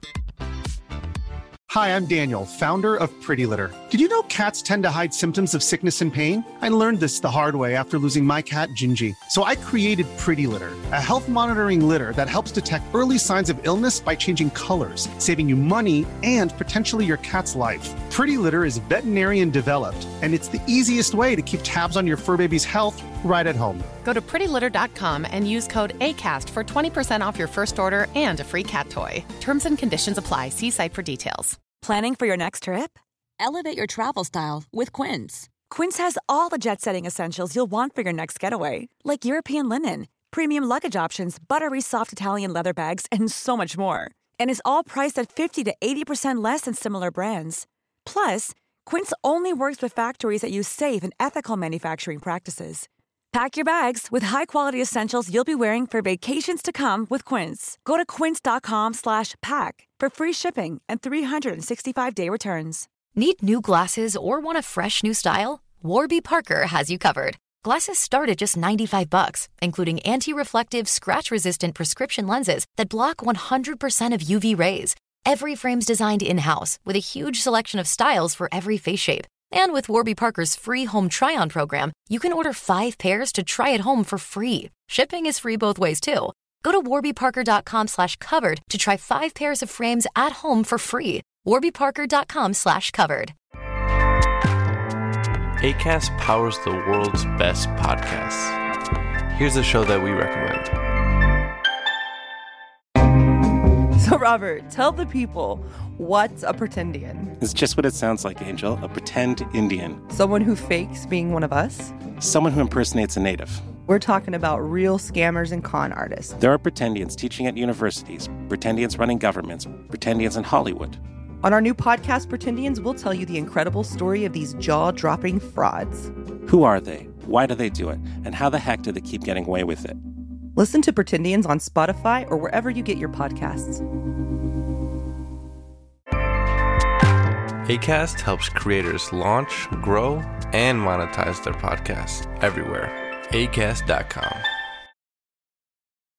Hi, I'm Daniel, founder of Pretty Litter. Did you know cats tend to hide symptoms of sickness and pain? I learned this the hard way after losing my cat, Gingy. So I created Pretty Litter, a health monitoring litter that helps detect early signs of illness by changing colors, saving you money and potentially your cat's life. Pretty Litter is veterinarian developed, and it's the easiest way to keep tabs on your fur baby's health right at home. Go to pretty litter dot com and use code ACAST for twenty percent off your first order and a free cat toy. Terms and conditions apply. See site for details. Planning for your next trip? Elevate your travel style with Quince. Quince has all the jet-setting essentials you'll want for your next getaway, like European linen, premium luggage options, buttery soft Italian leather bags, and so much more. And is all priced at fifty to eighty percent less than similar brands. Plus, Quince only works with factories that use safe and ethical manufacturing practices. Pack your bags with high-quality essentials you'll be wearing for vacations to come with Quince. Go to quince.com slash pack for free shipping and three sixty-five day returns. Need new glasses or want a fresh new style? Warby Parker has you covered. Glasses start at just ninety-five bucks, including anti-reflective, scratch-resistant prescription lenses that block one hundred percent of U V rays. Every frame's designed in-house with a huge selection of styles for every face shape. And with Warby Parker's free home try-on program, you can order five pairs to try at home for free. Shipping is free both ways, too. Go to warbyparker.com slash covered to try five pairs of frames at home for free. warbyparker.com slash covered. Acast powers the world's best podcasts. Here's a show that we recommend. So, Robert, tell the people, what's a pretendian? It's just what it sounds like, Angel. A pretend Indian. Someone who fakes being one of us? Someone who impersonates a native. We're talking about real scammers and con artists. There are pretendians teaching at universities, pretendians running governments, pretendians in Hollywood. On our new podcast, Pretendians, we'll tell you the incredible story of these jaw-dropping frauds. Who are they? Why do they do it? And how the heck do they keep getting away with it? Listen to Pretendians on Spotify or wherever you get your podcasts. Acast helps creators launch, grow, and monetize their podcasts everywhere. acast dot com.